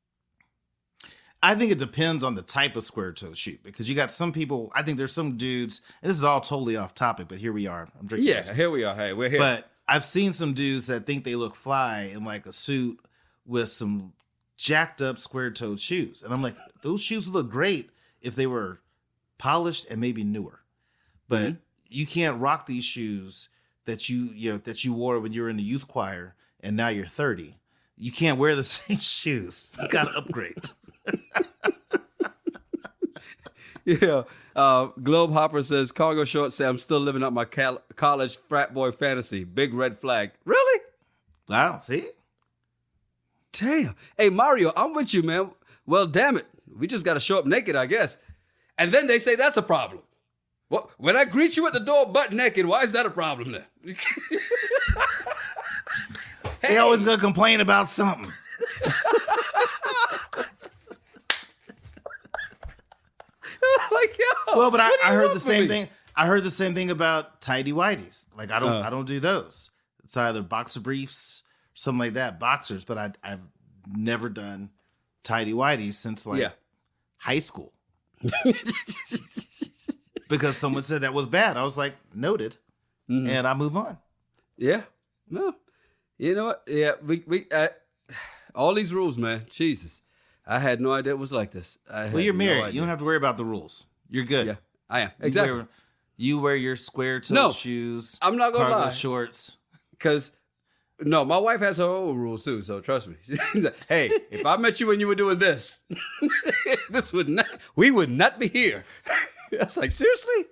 I think it depends on the type of square toe shoe because you got some people. I think there's some dudes, and this is all totally off topic, but here we are. I'm drinking. Yeah, whiskey. here we are. Hey, we're here. But I've seen some dudes that think they look fly in like a suit with some jacked up square toed shoes, and I'm like, those shoes would look great if they were polished and maybe newer, but Mm-hmm. you can't rock these shoes that you you know that you wore when you were in the youth choir and now you're thirty. You can't wear the same shoes. You got to upgrade. Yeah. Uh, Globe Hopper says, cargo shorts say I'm still living up my cal- college frat boy fantasy. Big red flag. Really? Wow, see? Damn. Hey, Mario, I'm with you, man. Well, damn it. We just got to show up naked, I guess. And then they say that's a problem. Well, when I greet you at the door butt naked, why is that a problem then? They always gonna complain about something. Like, yo, Well, but I, what do I you heard want the from same me? thing. I heard the same thing about tidy whities. Like I don't, Uh. I don't do those. It's either boxer briefs, something like that, boxers. But I, I've never done tidy whities since like Yeah. high school because someone said that was bad. I was like, noted, Mhm. and I move on. Yeah. No. You know what? Yeah, we we uh, all these rules, man. Jesus. I had no idea it was like this. I Well, had you're no married. idea. you don't have to worry about the rules. You're good. Yeah, I am. You Exactly. wear, you wear your square toe No, shoes. I'm not gonna cargo lie. shorts. Because, no, my wife has her own rules too, so trust me. She's like, hey, if I met you when you were doing this, this would not, we would not be here. I was like, seriously?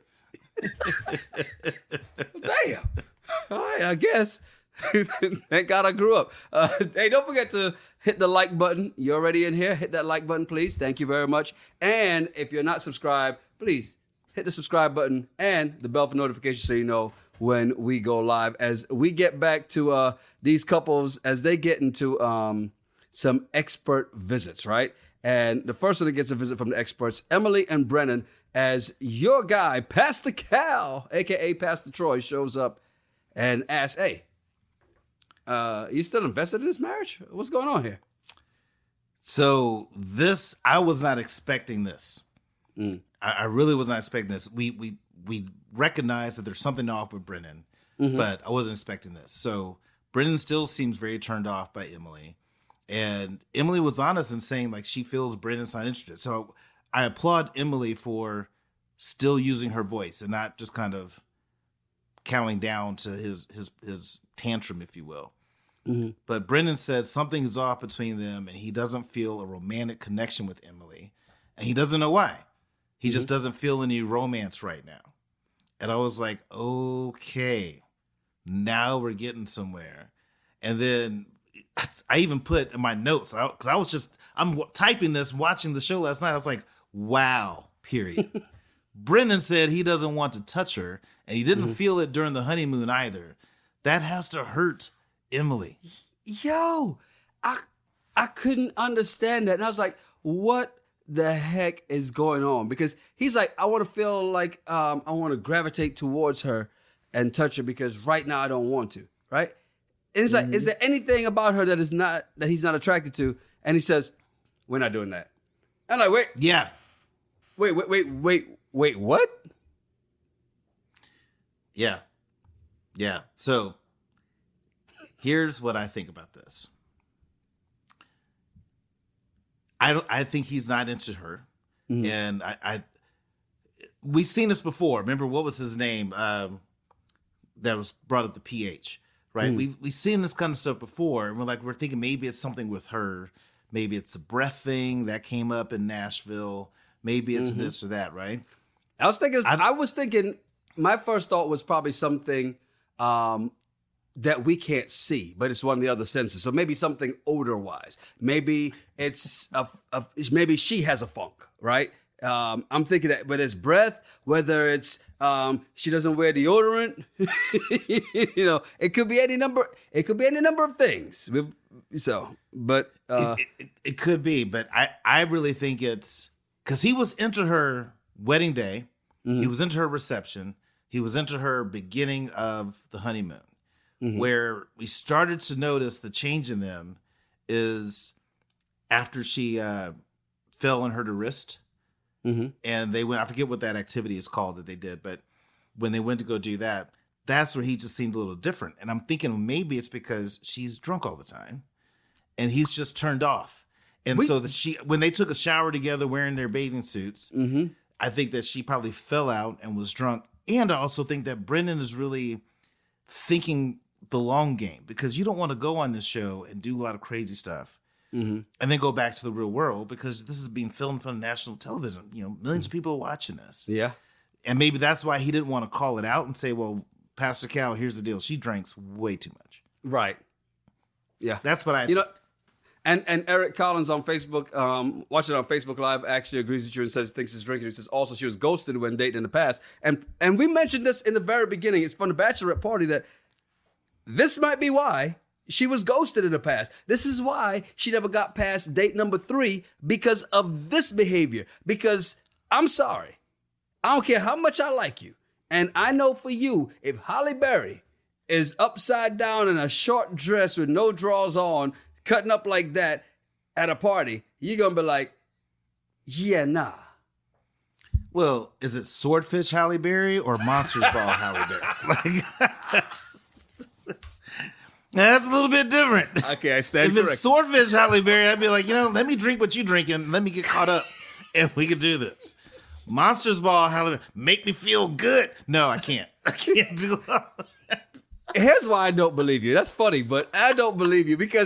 Damn. All right, I guess. Thank God I grew up. Uh, hey, don't forget to hit the like button. You're already in here. Hit that like button, please. Thank you very much. And if you're not subscribed, please hit the subscribe button and the bell for notifications so you know when we go live. As we get back to uh, these couples, as they get into um, some expert visits, right? And the first one that gets a visit from the experts, Emily and Brennan, as your guy, Pastor Cal, a k a. Pastor Troy, shows up and asks, hey, uh, you still invested in this marriage? What's going on here? So this, I was not expecting this. Mm. I, I really was not expecting this. We we we recognize that there's something off with Brennan, Mm-hmm. but I wasn't expecting this. So Brennan still seems very turned off by Emily, and Emily was honest in saying like she feels Brennan's not interested. So I applaud Emily for still using her voice and not just kind of counting down to his his his tantrum, if you will. Mm-hmm. But Brendan said something is off between them, and he doesn't feel a romantic connection with Emily, and he doesn't know why. He mm-hmm. just doesn't feel any romance right now. And I was like, okay, now we're getting somewhere. And then I even put in my notes, because I, I was just, I'm typing this, watching the show last night. I was like, wow, period. Brendan said he doesn't want to touch her, and he didn't mm-hmm. feel it during the honeymoon either. That has to hurt Emily. Yo, I I couldn't understand that. And I was like, what the heck is going on? Because he's like, I want to feel like um, I want to gravitate towards her and touch her because right now I don't want to, right? And it's mm-hmm. like, is there anything about her that is not, that he's not attracted to? And he says, we're not doing that. And I'm like, wait. Yeah. Wait, wait, wait, wait, wait, what? Yeah. Yeah. So here's what I think about this. I don't. I think he's not into her, mm-hmm. and I, I. We've seen this before. Remember what was his name? Um, that was brought up the P H, right? Mm-hmm. We've we've seen this kind of stuff before, and we're like we're thinking maybe it's something with her, maybe it's a breath thing that came up in Nashville, maybe it's mm-hmm. this or that, right? I was thinking. I, I was thinking. My first thought was probably something. Um, that we can't see, but it's one of the other senses. So maybe something odor-wise. Maybe it's a, a maybe she has a funk, right? Um, I'm thinking that, but it's breath, whether it's um, she doesn't wear deodorant, you know, it could be any number. It could be any number of things. So, but uh, it, it, it could be. But I, I really think it's because he was into her wedding day, mm-hmm. he was into her reception, he was into her beginning of the honeymoon. Mm-hmm. Where we started to notice the change in them is after she uh, fell and hurt her wrist. Mm-hmm. And they went, I forget what that activity is called that they did, but when they went to go do that, that's where he just seemed a little different. And I'm thinking maybe it's because she's drunk all the time and he's just turned off. And we, so the, she, when they took a shower together wearing their bathing suits, mm-hmm. I think that she probably fell out and was drunk. And I also think that Brendan is really thinking the long game, because you don't want to go on this show and do a lot of crazy stuff mm-hmm. and then go back to the real world, because this is being filmed on national television. You know, 1000000s mm-hmm. of people are watching this. Yeah. And maybe that's why he didn't want to call it out and say, well, Pastor Cal, here's the deal. She drinks way too much. Right. Yeah. That's what I, you know, and, and Eric Collins on Facebook, um, watching on Facebook Live, actually agrees with you and says, thinks she's drinking. He says also she was ghosted when dating in the past. And, and we mentioned this in the very beginning. It's from the bachelorette party that this might be why she was ghosted in the past. This is why she never got past date number three, because of this behavior. Because I'm sorry, I don't care how much I like you. And I know for you, if Halle Berry is upside down in a short dress with no drawers on, cutting up like that at a party, you're going to be like, yeah, nah. Well, is it Swordfish Halle Berry or Monsters Ball Halle Berry? Like, that's... That's a little bit different. Okay, I stand If corrected. it's Swordfish Halle Berry, I'd be like, you know, let me drink what you drinking. Let me get caught up, and we can do this. Monsters Ball Halle Berry, make me feel good. No, I can't. I can't do all that. Here's why I don't believe you. That's funny, but I don't believe you because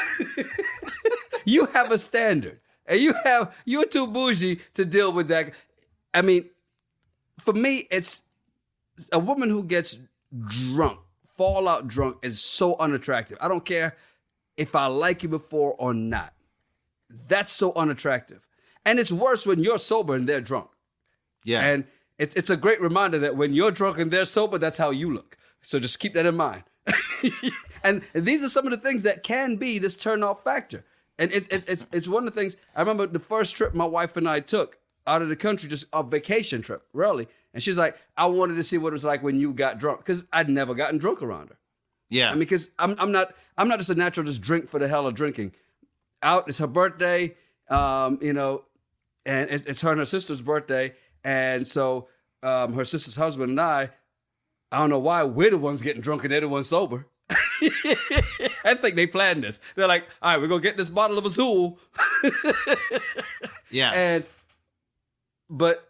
you have a standard, and you have you're too bougie to deal with that. I mean, for me, it's a woman who gets drunk. Fallout drunk is so unattractive. I don't care if I like you before or not. That's so unattractive. And it's worse when you're sober and they're drunk. Yeah. And it's it's a great reminder that when you're drunk and they're sober, that's how you look. So just keep that in mind. and, and these are some of the things that can be this turn-off factor. And it's, it's, it's, it's one of the things, I remember the first trip my wife and I took out of the country, just a vacation trip, really. And she's like, I wanted to see what it was like when you got drunk, because I'd never gotten drunk around her. Yeah, I mean, because I'm I'm not I'm not just a natural just drink for the hell of drinking. Out, it's her birthday, um, you know, and it's, it's her and her sister's birthday, and so um, her sister's husband and I, I don't know why we're the ones getting drunk and they're the ones sober. I think they planned this. They're like, all right, we're gonna get this bottle of Azul. Yeah, and but.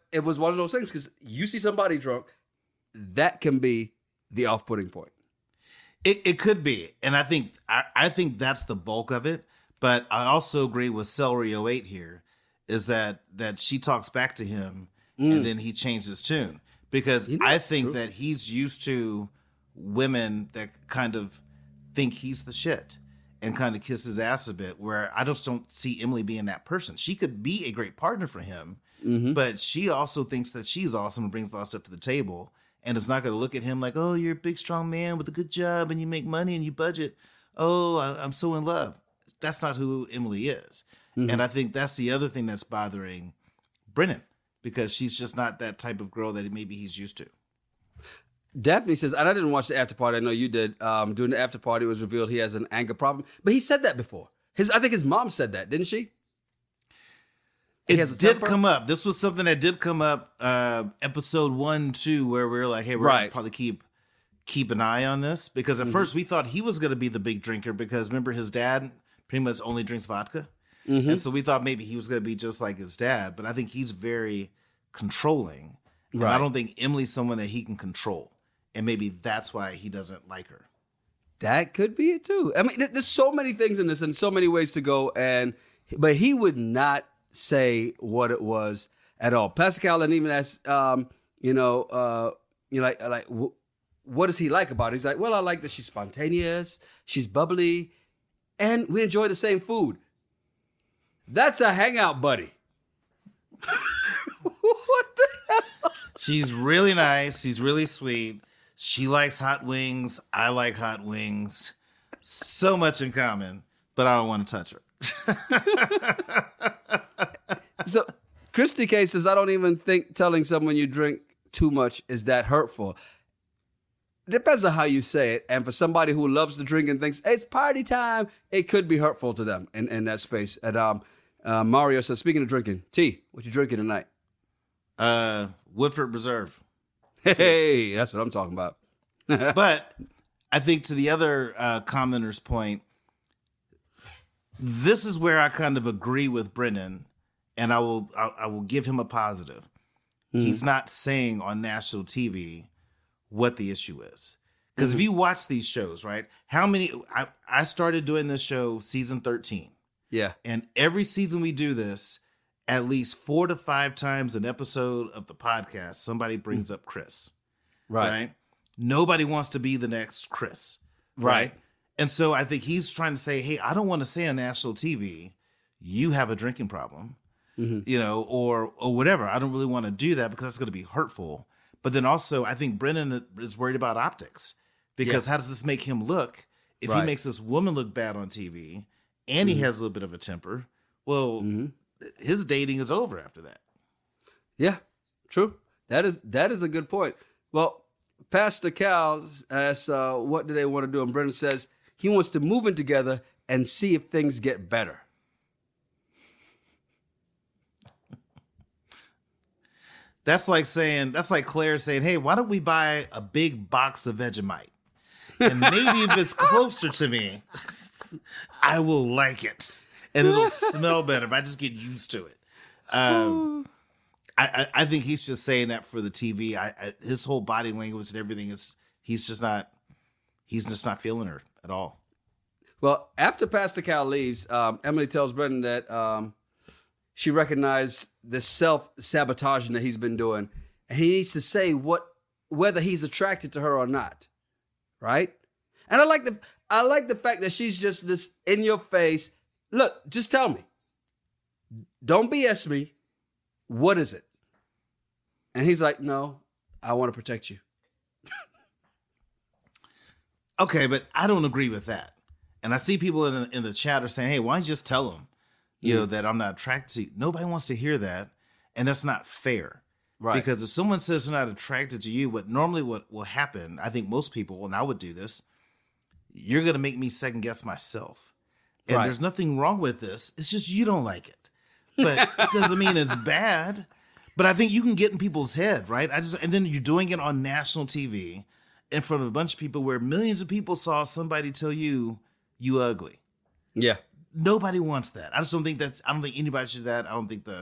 it was one of those things because you see somebody drunk, that can be the off-putting point. It it could be, and I think I, I think that's the bulk of it. But I also agree with Celery oh eight here, is that that she talks back to him mm. and then he changed his tune. Because you know, I think true. that he's used to women that kind of think he's the shit and kind of kiss his ass a bit, where I just don't see Emily being that person. She could be a great partner for him, mm-hmm. but she also thinks that she's awesome and brings a lot of stuff to the table. And it's not going to look at him like, oh, you're a big, strong man with a good job and you make money and you budget. Oh, I, I'm so in love. That's not who Emily is. Mm-hmm. And I think that's the other thing that's bothering Brennan, because she's just not that type of girl that maybe he's used to. Daphne says, and I didn't watch the after party. I know you did. Um, during the after party, it was revealed he has an anger problem. But he said that before. His, I think his mom said that, didn't she? It did temper? come up. This was something that did come up uh, episode one, two, where we were like, hey, we're right. going to probably keep keep an eye on this. Because at mm-hmm. first we thought he was going to be the big drinker because remember his dad pretty much only drinks vodka. Mm-hmm. And so we thought maybe he was going to be just like his dad. But I think he's very controlling. And right. I don't think Emily's someone that he can control. And maybe that's why he doesn't like her. That could be it too. I mean, there's so many things in this and so many ways to go. And but he would not say what it was at all. Pascal and even asked, um, you know, uh, you know, like, like w- what does he like about it? He's like, well, I like that she's spontaneous, she's bubbly, and we enjoy the same food. That's a hangout buddy. What the hell? She's really nice. She's really sweet. She likes hot wings. I like hot wings. So much in common, but I don't want to touch her. So Christy K says, I don't even think telling someone you drink too much is that hurtful. Depends on how you say it. And for somebody who loves to drink and thinks, hey, it's party time, it could be hurtful to them in, in that space. And um, uh, Mario says, speaking of drinking, T, what you drinking tonight? Uh, Woodford Reserve. Hey, that's what I'm talking about. But I think to the other uh, commenter's point, this is where I kind of agree with Brennan, and I will I, I will give him a positive. Mm-hmm. He's not saying on national T V what the issue is. Because mm-hmm. if you watch these shows, right, how many, I, I started doing this show season thirteen. Yeah. And every season we do this, at least four to five times an episode of the podcast, somebody brings mm-hmm. up Chris. Right. Right. Nobody wants to be the next Chris. Right. right. And so I think he's trying to say, hey, I don't want to say on national T V, you have a drinking problem, mm-hmm. you know, or or whatever. I don't really want to do that because that's going to be hurtful. But then also, I think Brennan is worried about optics because yeah. how does this make him look? If right. he makes this woman look bad on T V and mm-hmm. he has a little bit of a temper, well, mm-hmm. his dating is over after that. Yeah, true. That is that is a good point. Well, Pastor Cal asks, uh, what do they want to do? And Brennan says he wants to move in together and see if things get better. That's like saying, that's like Claire saying, hey, why don't we buy a big box of Vegemite? And maybe if it's closer to me, I will like it. And it'll smell better if I just get used to it. Um, I, I, I think he's just saying that for the T V. I, I, his whole body language and everything is, he's just not, he's just not feeling her at all. Well, after Pastor Cal leaves, um, Emily tells Brendan that um, she recognized the self-sabotaging that he's been doing. And he needs to say what whether he's attracted to her or not. Right? And I like the I like the fact that she's just this in your face. Look, just tell me. Don't B S me. What is it? And he's like, no, I want to protect you. Okay, but I don't agree with that. And I see people in the, in the chat are saying, hey, why don't you just tell him, you mm. know, that I'm not attracted to you? Nobody wants to hear that. And that's not fair. Right. Because if someone says they're not attracted to you, what normally what will happen, I think most people, and I would do this, you're going to make me second guess myself. And right. there's nothing wrong with this. It's just you don't like it. But it doesn't mean it's bad. But I think you can get in people's head, right? I just and then you're doing it on national T V in front of a bunch of people where millions of people saw somebody tell you you ugly. Yeah. Nobody wants that. I just don't think that's I don't think anybody should do that. I don't think the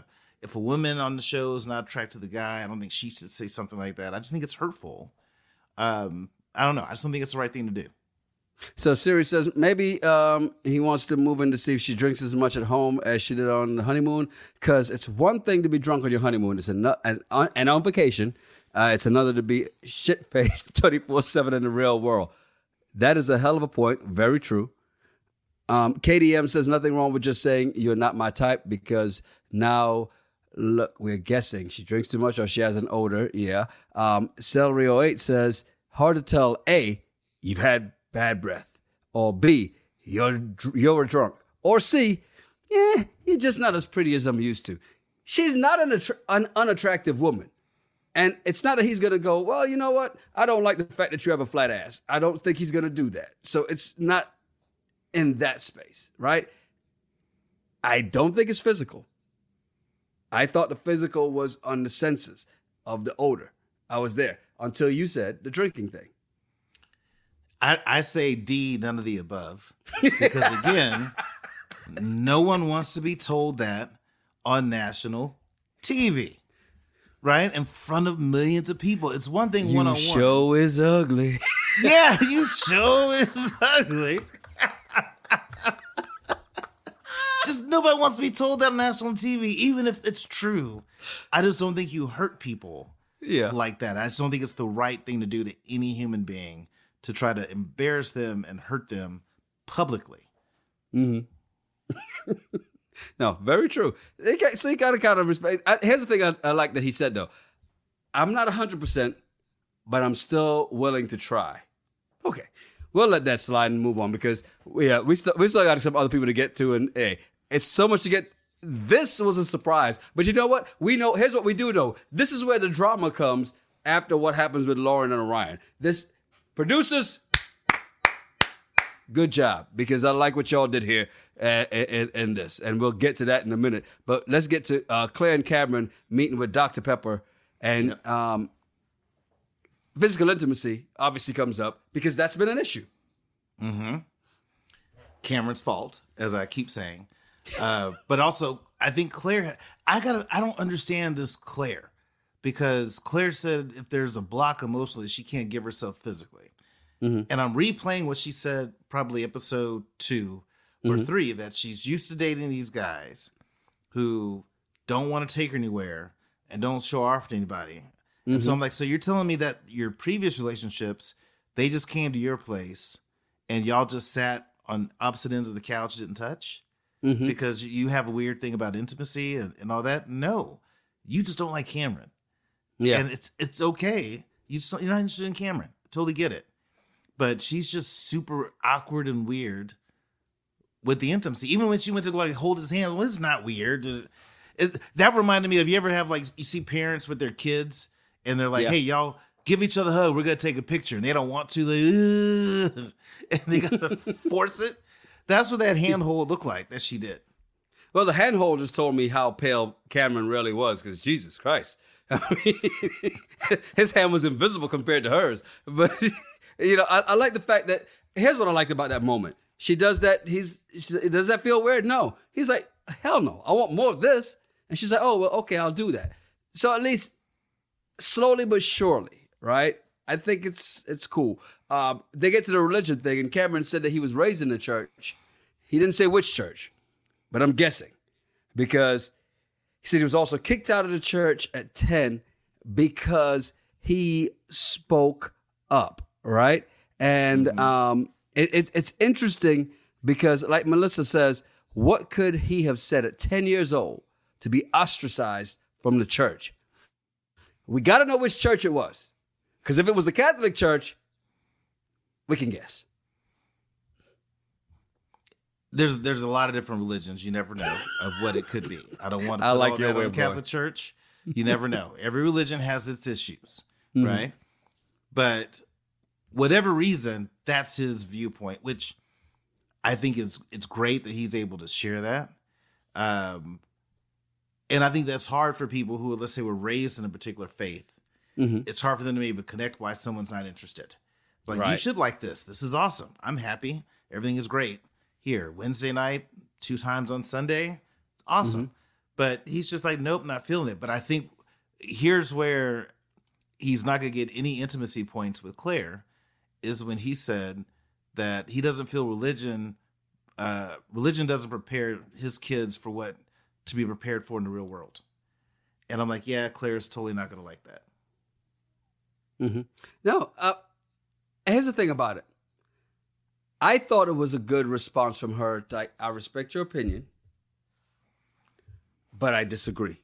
if a woman on the show is not attracted to the guy, I don't think she should say something like that. I just think it's hurtful. Um, I don't know. I just don't think it's the right thing to do. So Siri says maybe um, he wants to move in to see if she drinks as much at home as she did on the honeymoon. Because it's one thing to be drunk on your honeymoon, it's another, and on, and on vacation. Uh, it's another to be shit faced twenty-four seven in the real world. That is a hell of a point. Very true. Um, K D M says nothing wrong with just saying you're not my type because now. Look, we're guessing she drinks too much or she has an odor. Yeah. Um, Celery oh eight says, hard to tell. A, you've had bad breath. Or B, you're you're drunk. Or C, yeah, you're just not as pretty as I'm used to. She's not an, attra- an unattractive woman. And it's not that he's going to go, well, you know what? I don't like the fact that you have a flat ass. I don't think he's going to do that. So it's not in that space, right? I don't think it's physical. I thought the physical was on the senses of the odor. I was there until you said the drinking thing. I, I say D, none of the above. Because again, no one wants to be told that on national T V, right? In front of millions of people. It's one thing you one-on-one. Show is ugly. Yeah, you show is ugly. Just nobody wants to be told that on national T V, even if it's true. I just don't think you hurt people yeah. like that. I just don't think it's the right thing to do to any human being to try to embarrass them and hurt them publicly. Mm-hmm. No, very true. So you got to kind of respect. I, here's the thing I, I like that he said, though. I'm not one hundred percent, but I'm still willing to try. Okay. We'll let that slide and move on because we, uh, we, still, we still got some other people to get to. And hey, it's so much to get. This was a surprise. But you know what? We know. Here's what we do, though. This is where the drama comes after what happens with Lauren and Orion. This producers, good job, because I like what y'all did here uh, in, in this. And we'll get to that in a minute. But let's get to uh, Claire and Cameron meeting with Doctor Pepper. And yep. um, physical intimacy obviously comes up because that's been an issue. Mm-hmm. Cameron's fault, as I keep saying. Uh, but also, I think Claire, I gotta, I don't understand this Claire. Because Claire said if there's a block emotionally, she can't give herself physically. Mm-hmm. And I'm replaying what she said probably episode two or mm-hmm. three, that she's used to dating these guys who don't want to take her anywhere and don't show off to anybody. Mm-hmm. And so I'm like, so you're telling me that your previous relationships, they just came to your place and y'all just sat on opposite ends of the couch, didn't touch? Mm-hmm. Because you have a weird thing about intimacy and, and all that? No, you just don't like Cameron. Yeah, and it's it's okay. You just, you're not interested in Cameron. I totally get it. But she's just super awkward and weird with the intimacy. Even when she went to like hold his hand, well, it's not weird. It, that reminded me of, you ever have like, you see parents with their kids and they're like, yeah. hey, y'all give each other a hug. We're going to take a picture. And they don't want to. Like, and they got to force it. That's what that handhold looked like that she did. Well, the handhold just told me how pale Cameron really was because Jesus Christ. I mean, his hand was invisible compared to hers. But, you know, I, I like the fact that, here's what I liked about that moment. She does that. He's, she, does that feel weird? No. He's like, hell no. I want more of this. And she's like, oh, well, okay, I'll do that. So at least slowly but surely, right? I think it's it's cool. Um, they get to the religion thing, and Cameron said that he was raised in the church. He didn't say which church, but I'm guessing because he said he was also kicked out of the church at ten because he spoke up, right? And mm-hmm. um, it, it's it's interesting because, like Melissa says, what could he have said at ten years old to be ostracized from the church? We got to know which church it was. Because if it was the Catholic Church, we can guess. There's there's a lot of different religions. You never know of what it could be. I don't want to put I like all your that way, on the Catholic boy. Church. You never know. Every religion has its issues, mm-hmm. right? But whatever reason, that's his viewpoint, which I think is it's great that he's able to share that. Um, and I think that's hard for people who, let's say, were raised in a particular faith. Mm-hmm. It's hard for them to be able to connect why someone's not interested. Like, right. You should like this. This is awesome. I'm happy. Everything is great. Here, Wednesday night, two times on Sunday. It's awesome. Mm-hmm. But he's just like, nope, not feeling it. But I think here's where he's not going to get any intimacy points with Claire, is when he said that he doesn't feel religion, uh, religion doesn't prepare his kids for what to be prepared for in the real world. And I'm like, yeah, Claire's totally not going to like that. Mm-hmm. No, uh, here's the thing about it. I thought it was a good response from her. Like, I respect your opinion, but I disagree.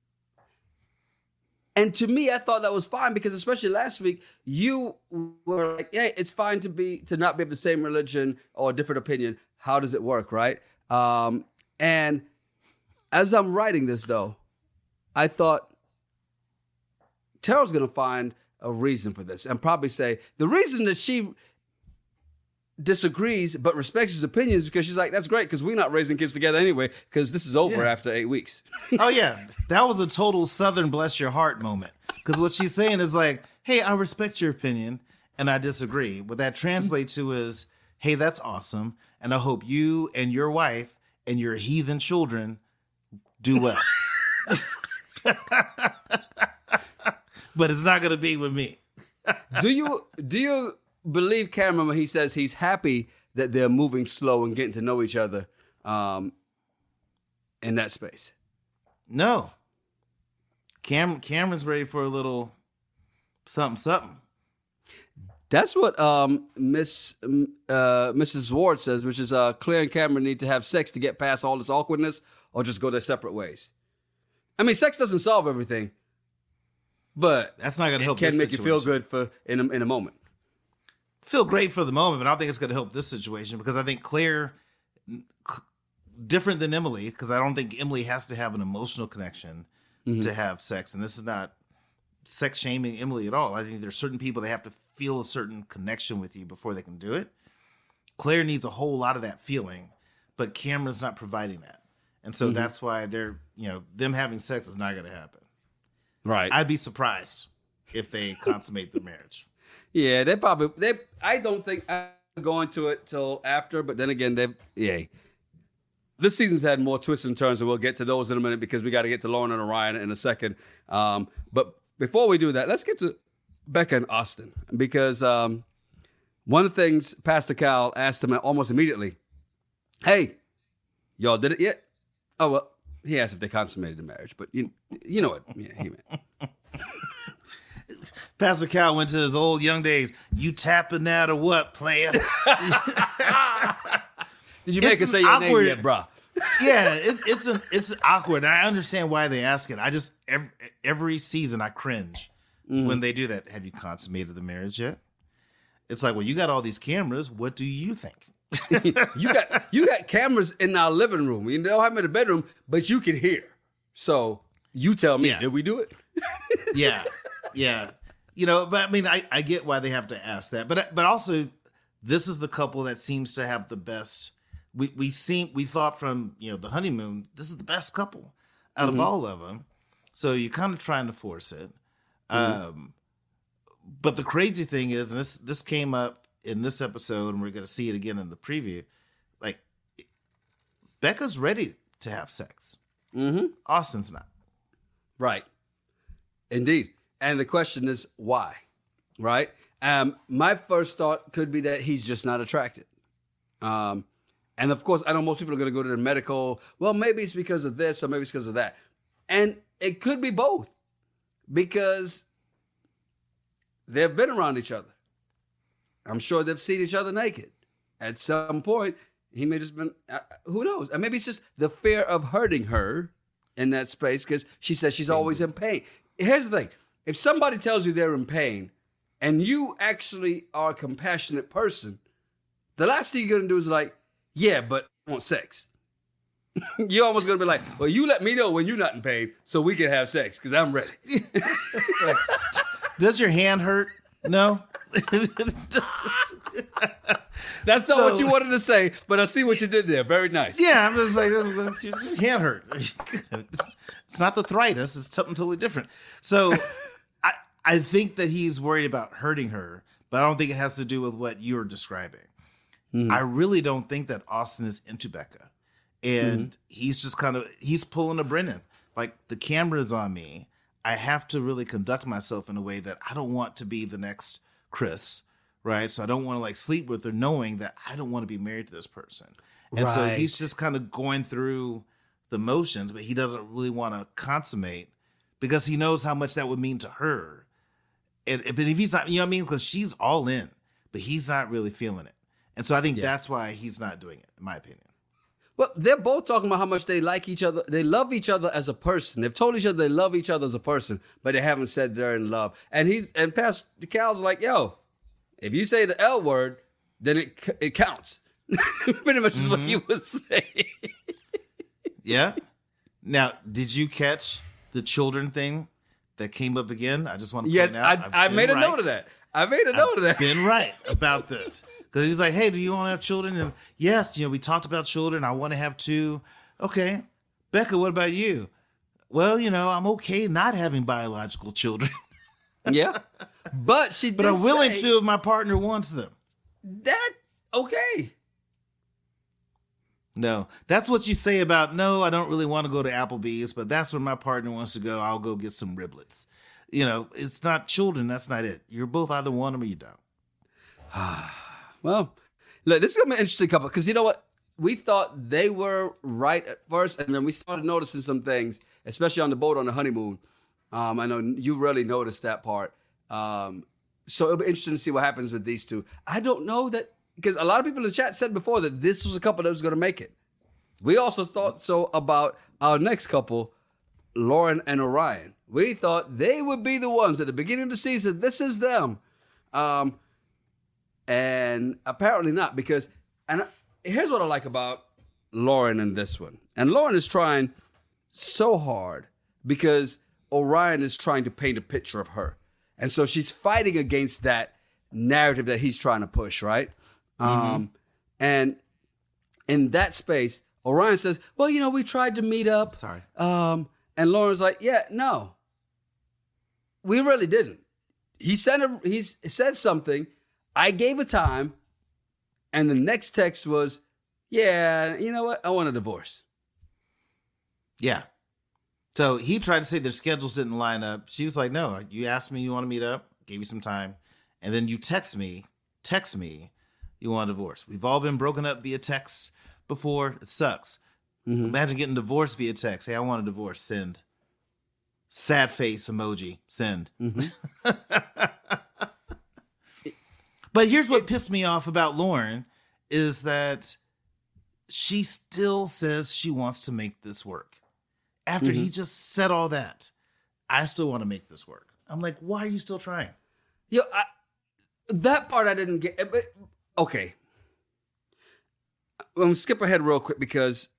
And to me, I thought that was fine because, especially last week, you were like, "Hey, it's fine to be to not be of the same religion or a different opinion. How does it work, right?" Um, and as I'm writing this, though, I thought Terrell's going to find a reason for this and probably say the reason that she disagrees but respects his opinions because she's like, that's great because we're not raising kids together anyway because this is over yeah. after eight weeks. Oh yeah, that was a total Southern bless your heart moment, because what she's saying is like, hey, I respect your opinion and I disagree. What that translates to is, hey, that's awesome, and I hope you and your wife and your heathen children do well. But it's not going to be with me. do you do you believe Cameron when he says he's happy that they're moving slow and getting to know each other um, in that space? No. Cam Cameron's ready for a little something something. That's what um, Miss uh, Missus Ward says, which is uh, Claire and Cameron need to have sex to get past all this awkwardness, or just go their separate ways. I mean, sex doesn't solve everything, but that's not going to help. It can this make situation. you feel good for in a, in a moment. Feel great for the moment, but I don't think it's going to help this situation, because I think Claire, different than Emily, because I don't think Emily has to have an emotional connection mm-hmm. to have sex, and this is not sex shaming Emily at all. I think there's certain people that have to feel a certain connection with you before they can do it. Claire needs a whole lot of that feeling, but Cameron's not providing that. And so mm-hmm. that's why they're, you know, them having sex is not going to happen. Right. I'd be surprised if they consummate the marriage. Yeah, they probably, they, I don't think I'm going to it till after, but then again, they, yeah. This season's had more twists and turns, and we'll get to those in a minute because we got to get to Lauren and Orion in a second. Um, but before we do that, let's get to Becca and Austin, because um, one of the things Pastor Cal asked him almost immediately, hey, y'all did it yet? Oh, well, he asked if they consummated the marriage, but you you know what yeah, he meant. Pastor Cal went to his old young days. You tapping that or what, player? Did you make it's it say your awkward, name yet, bro? Yeah, it's it's an, it's awkward. I understand why they ask it. I just every, every season I cringe mm. when they do that. Have you consummated the marriage yet? It's like, well, you got all these cameras. What do you think? you got you got cameras in our living room. You don't have them in the bedroom, but you can hear. So you tell me, yeah. Did we do it? yeah, yeah. You know, but I mean, I, I get why they have to ask that, but but also, this is the couple that seems to have the best. We we seen we thought from you know the honeymoon, this is the best couple out mm-hmm. of all of them. So you're kind of trying to force it. Mm-hmm. Um, but the crazy thing is, and this this came up in this episode, and we're going to see it again in the preview. Like, Becca's ready to have sex. Mm-hmm. Austin's not. Right. Indeed. And the question is why, right? Um, my first thought could be that he's just not attracted. Um, and of course, I know most people are going to go to the medical. Well, maybe it's because of this or maybe it's because of that. And it could be both, because they've been around each other. I'm sure they've seen each other naked. At some point, he may just been, uh, who knows? And maybe it's just the fear of hurting her in that space, because she says she's always in pain. Here's the thing. If somebody tells you they're in pain and you actually are a compassionate person, the last thing you're going to do is like, yeah, but I want sex. You're almost going to be like, well, you let me know when you're not in pain so we can have sex because I'm ready. Like, does your hand hurt? No. That's not So- what you wanted to say, but I see what you did there. Very nice. Yeah, I'm just like, your hand hurt. It's, it's not the arthritis. It's something totally different. So I, I think that he's worried about hurting her, but I don't think it has to do with what you're describing. Mm. I really don't think that Austin is into Becca. And Mm-hmm. he's just kind of, he's pulling a Brennan. Like, the camera's on me. I have to really conduct myself in a way that I don't want to be the next Chris, right? So I don't want to like sleep with her knowing that I don't want to be married to this person. And so Right. he's just kind of going through the motions, but he doesn't really want to consummate because he knows how much that would mean to her. And but if he's not, you know what I mean? Because she's all in, but he's not really feeling it. And so I think Yeah. that's why he's not doing it, in my opinion. Well, they're both talking about how much they like each other. They love each other as a person. They've told each other they love each other as a person, but they haven't said they're in love. And he's and Pastor Cal's like, yo, if you say the L word, then it it counts. Pretty much is Mm-hmm. what he was saying. Yeah. Now, did you catch the children thing that came up again? I just want to Yes, point out. I've I, I been made a right. note of that. I made a note of that. Been right about this. Because he's like, hey, do you want to have children? And yes, you know, we talked about children. I want to have two. Okay. Becca, what about you? Well, you know, I'm okay not having biological children. Yeah. But she did But I'm willing say to if my partner wants them. that okay. No, that's what you say about, no, I don't really want to go to Applebee's, but that's where my partner wants to go. I'll go get some riblets. You know, it's not children. That's not it. You're both either want them or you don't. Well, look, this is gonna be an interesting couple because you know what? We thought they were right at first, and then we started noticing some things, especially on the boat on the honeymoon. Um, I know you really noticed that part. Um, so it'll be interesting to see what happens with these two. I don't know that because a lot of people in the chat said before that this was a couple that was going to make it. We also thought so about our next couple, Lauren and Orion. We thought they would be the ones at the beginning of the season. This is them. Um, and apparently not because, and here's what I like about Lauren in this one. And Lauren is trying so hard because Orion is trying to paint a picture of her. And so she's fighting against that narrative that he's trying to push, right? Mm-hmm. Um, and in that space, Orion says, well, you know, we tried to meet up. Sorry. Um, and Lauren's like, yeah, no, we really didn't. He sent a, he said something. I gave a time. And the next text was, yeah, you know what? I want a divorce. Yeah. So he tried to say their schedules didn't line up. She was like, no, you asked me you want to meet up, gave you some time. And then you text me, text me, you want a divorce. We've all been broken up via text before. It sucks. Mm-hmm. Imagine getting divorced via text. Hey, I want a divorce. Send. Sad face emoji. Send. Mm-hmm. But here's what pissed me off about Lauren is that she still says she wants to make this work. After Mm-hmm. he just said all that, I still want to make this work. I'm like, why are you still trying? Yo, I, that part I didn't get. But, okay. I'm going to skip ahead real quick because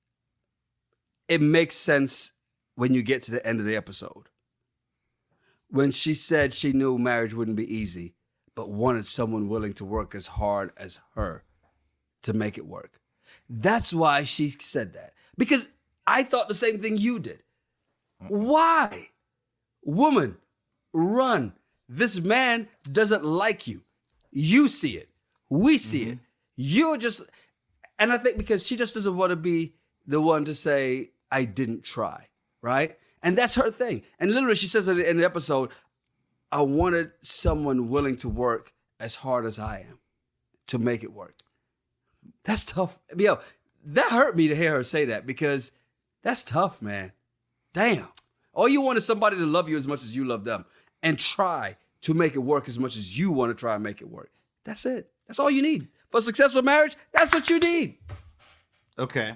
it makes sense when you get to the end of the episode. When she said she knew marriage wouldn't be easy, but wanted someone willing to work as hard as her to make it work. That's why she said that. Because I thought the same thing you did. Why? Woman, run. This man doesn't like you. You see it. We see it. You're just, and I think because she just doesn't want to be the one to say, I didn't try, right? And that's her thing. And literally she says it in the episode, I wanted someone willing to work as hard as I am to make it work. That's tough. Yo, that hurt me to hear her say that because that's tough, man. Damn. All you want is somebody to love you as much as you love them and try to make it work as much as you want to try and make it work. That's it. That's all you need. For a successful marriage, that's what you need. Okay.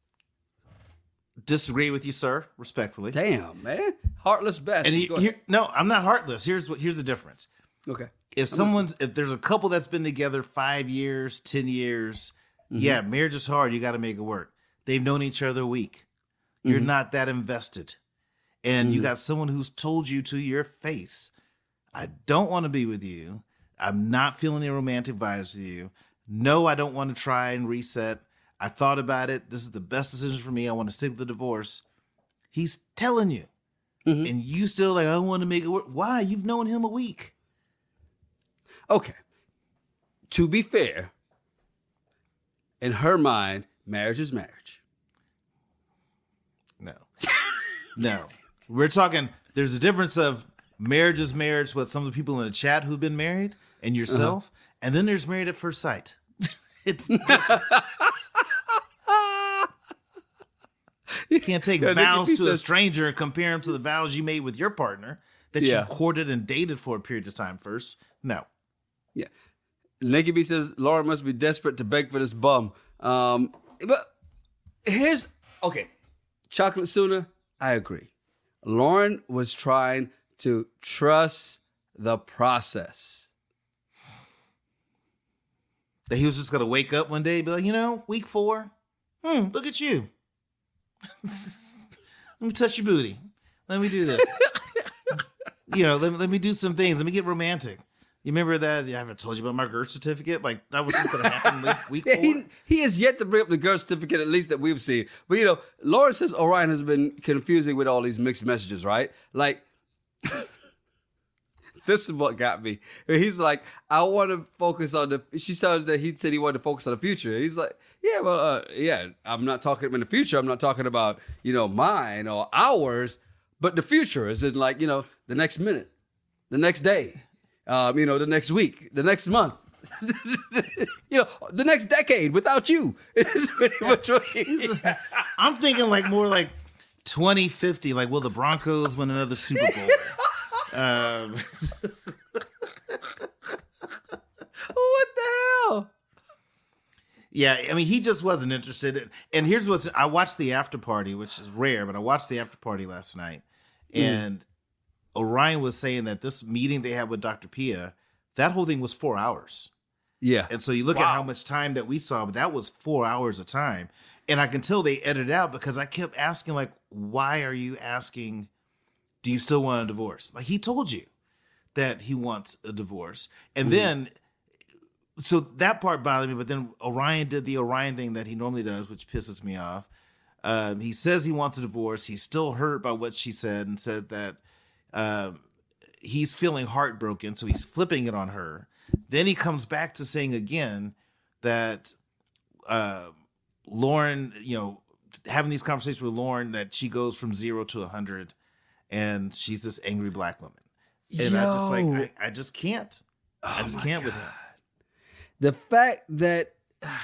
Disagree with you, sir, respectfully. Damn, man. Heartless bastard. And he, Go ahead. here, no, I'm not heartless. Here's what. Here's the difference. Okay. If someone's, if there's a couple that's been together five years, ten years, yeah, marriage is hard. You got to make it work. They've known each other a week. You're not that invested, and you got someone who's told you to your face, "I don't want to be with you. I'm not feeling any romantic vibes with you. No, I don't want to try and reset. I thought about it. This is the best decision for me. I want to stick with the divorce." He's telling you, Mm-hmm. and you still like, I don't want to make it work. Why? You've known him a week. Okay. To be fair, in her mind, marriage is marriage. No. We're talking, there's a difference of marriage is marriage with some of the people in the chat who've been married and yourself. Uh-huh. And then there's married at first sight. It's different. You can't take yeah, vows to says, a stranger and compare them to the vows you made with your partner that yeah. you courted and dated for a period of time first. No. Yeah. Nikki B says, Lauren must be desperate to beg for this bum. Um, but here's, okay, Chocolate Sooner, I agree. Lauren was trying to trust the process. That he was just going to wake up one day and be like, you know, week four, hmm, look at you. Let me touch your booty. Let me do this. You know, let, let me do some things. Let me get romantic. You remember that? I haven't told you about my birth certificate. Like, that was just going to happen week, week yeah, four. He, he has yet to bring up the birth certificate, at least that we've seen. But, you know, Lauren says Orion has been confusing with all these mixed messages, right? Like, this is what got me. He's like, I want to focus on the, she said that he said he wanted to focus on the future. He's like, yeah, well, uh, yeah, I'm not talking in the future. I'm not talking about, you know, mine or ours, but the future is in like, you know, the next minute, the next day. Um, you know, the next week, the next month, you know, the next decade without you. It's pretty much what he, I'm thinking like more like twenty fifty, like will the Broncos win another Super Bowl? um. What the hell? Yeah, I mean, he just wasn't interested. In, and here's what's, I watched the after party, which is rare, but I watched the after party last night. And mm. Orion was saying that this meeting they had with Doctor Pia, that whole thing was four hours. Yeah. And so you look wow. at how much time that we saw, but that was four hours of time. And I can tell they edited out because I kept asking, like, why are you asking, do you still want a divorce? Like, he told you that he wants a divorce. And mm-hmm. then, so that part bothered me, but then Orion did the Orion thing that he normally does, which pisses me off. Um, he says he wants a divorce. He's still hurt by what she said and said that Um, he's feeling heartbroken, so he's flipping it on her. Then he comes back to saying again that uh, Lauren, you know, having these conversations with Lauren, that she goes from zero to a hundred, and she's this angry black woman. And Yo. I just like, I, I just can't. Oh I just can't God. with him. The fact that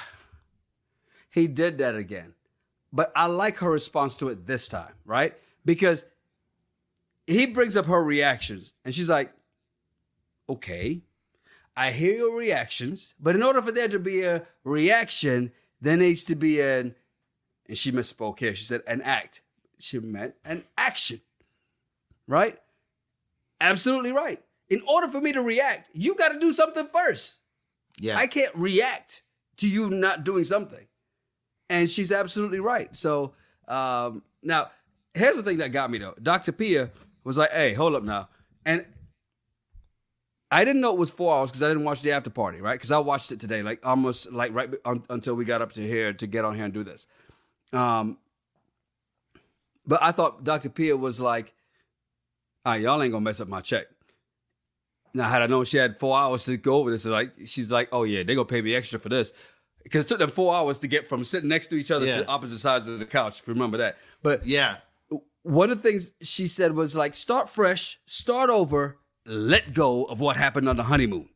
he did that again, but I like her response to it this time, right? Because he brings up her reactions, and she's like, okay, I hear your reactions, but in order for there to be a reaction, there needs to be an, and she misspoke here. She said an act. She meant an action, right? Absolutely right. In order for me to react, you got to do something first. Yeah. I can't react to you not doing something. And she's absolutely right. So um, now, here's the thing that got me, though. Doctor Pia was like, hey, hold up now. And I didn't know it was four hours because I didn't watch the after party, right? Because I watched it today, like almost like right un- until we got up to here to get on here and do this. Um, but I thought Doctor Pia was like, all right, y'all ain't gonna mess up my check. Now, had I known she had four hours to go over this, like she's like, oh yeah, they're gonna pay me extra for this. Because it took them four hours to get from sitting next to each other yeah. to opposite sides of the couch, if you remember that. But yeah. One of the things she said was like, start fresh, start over, let go of what happened on the honeymoon.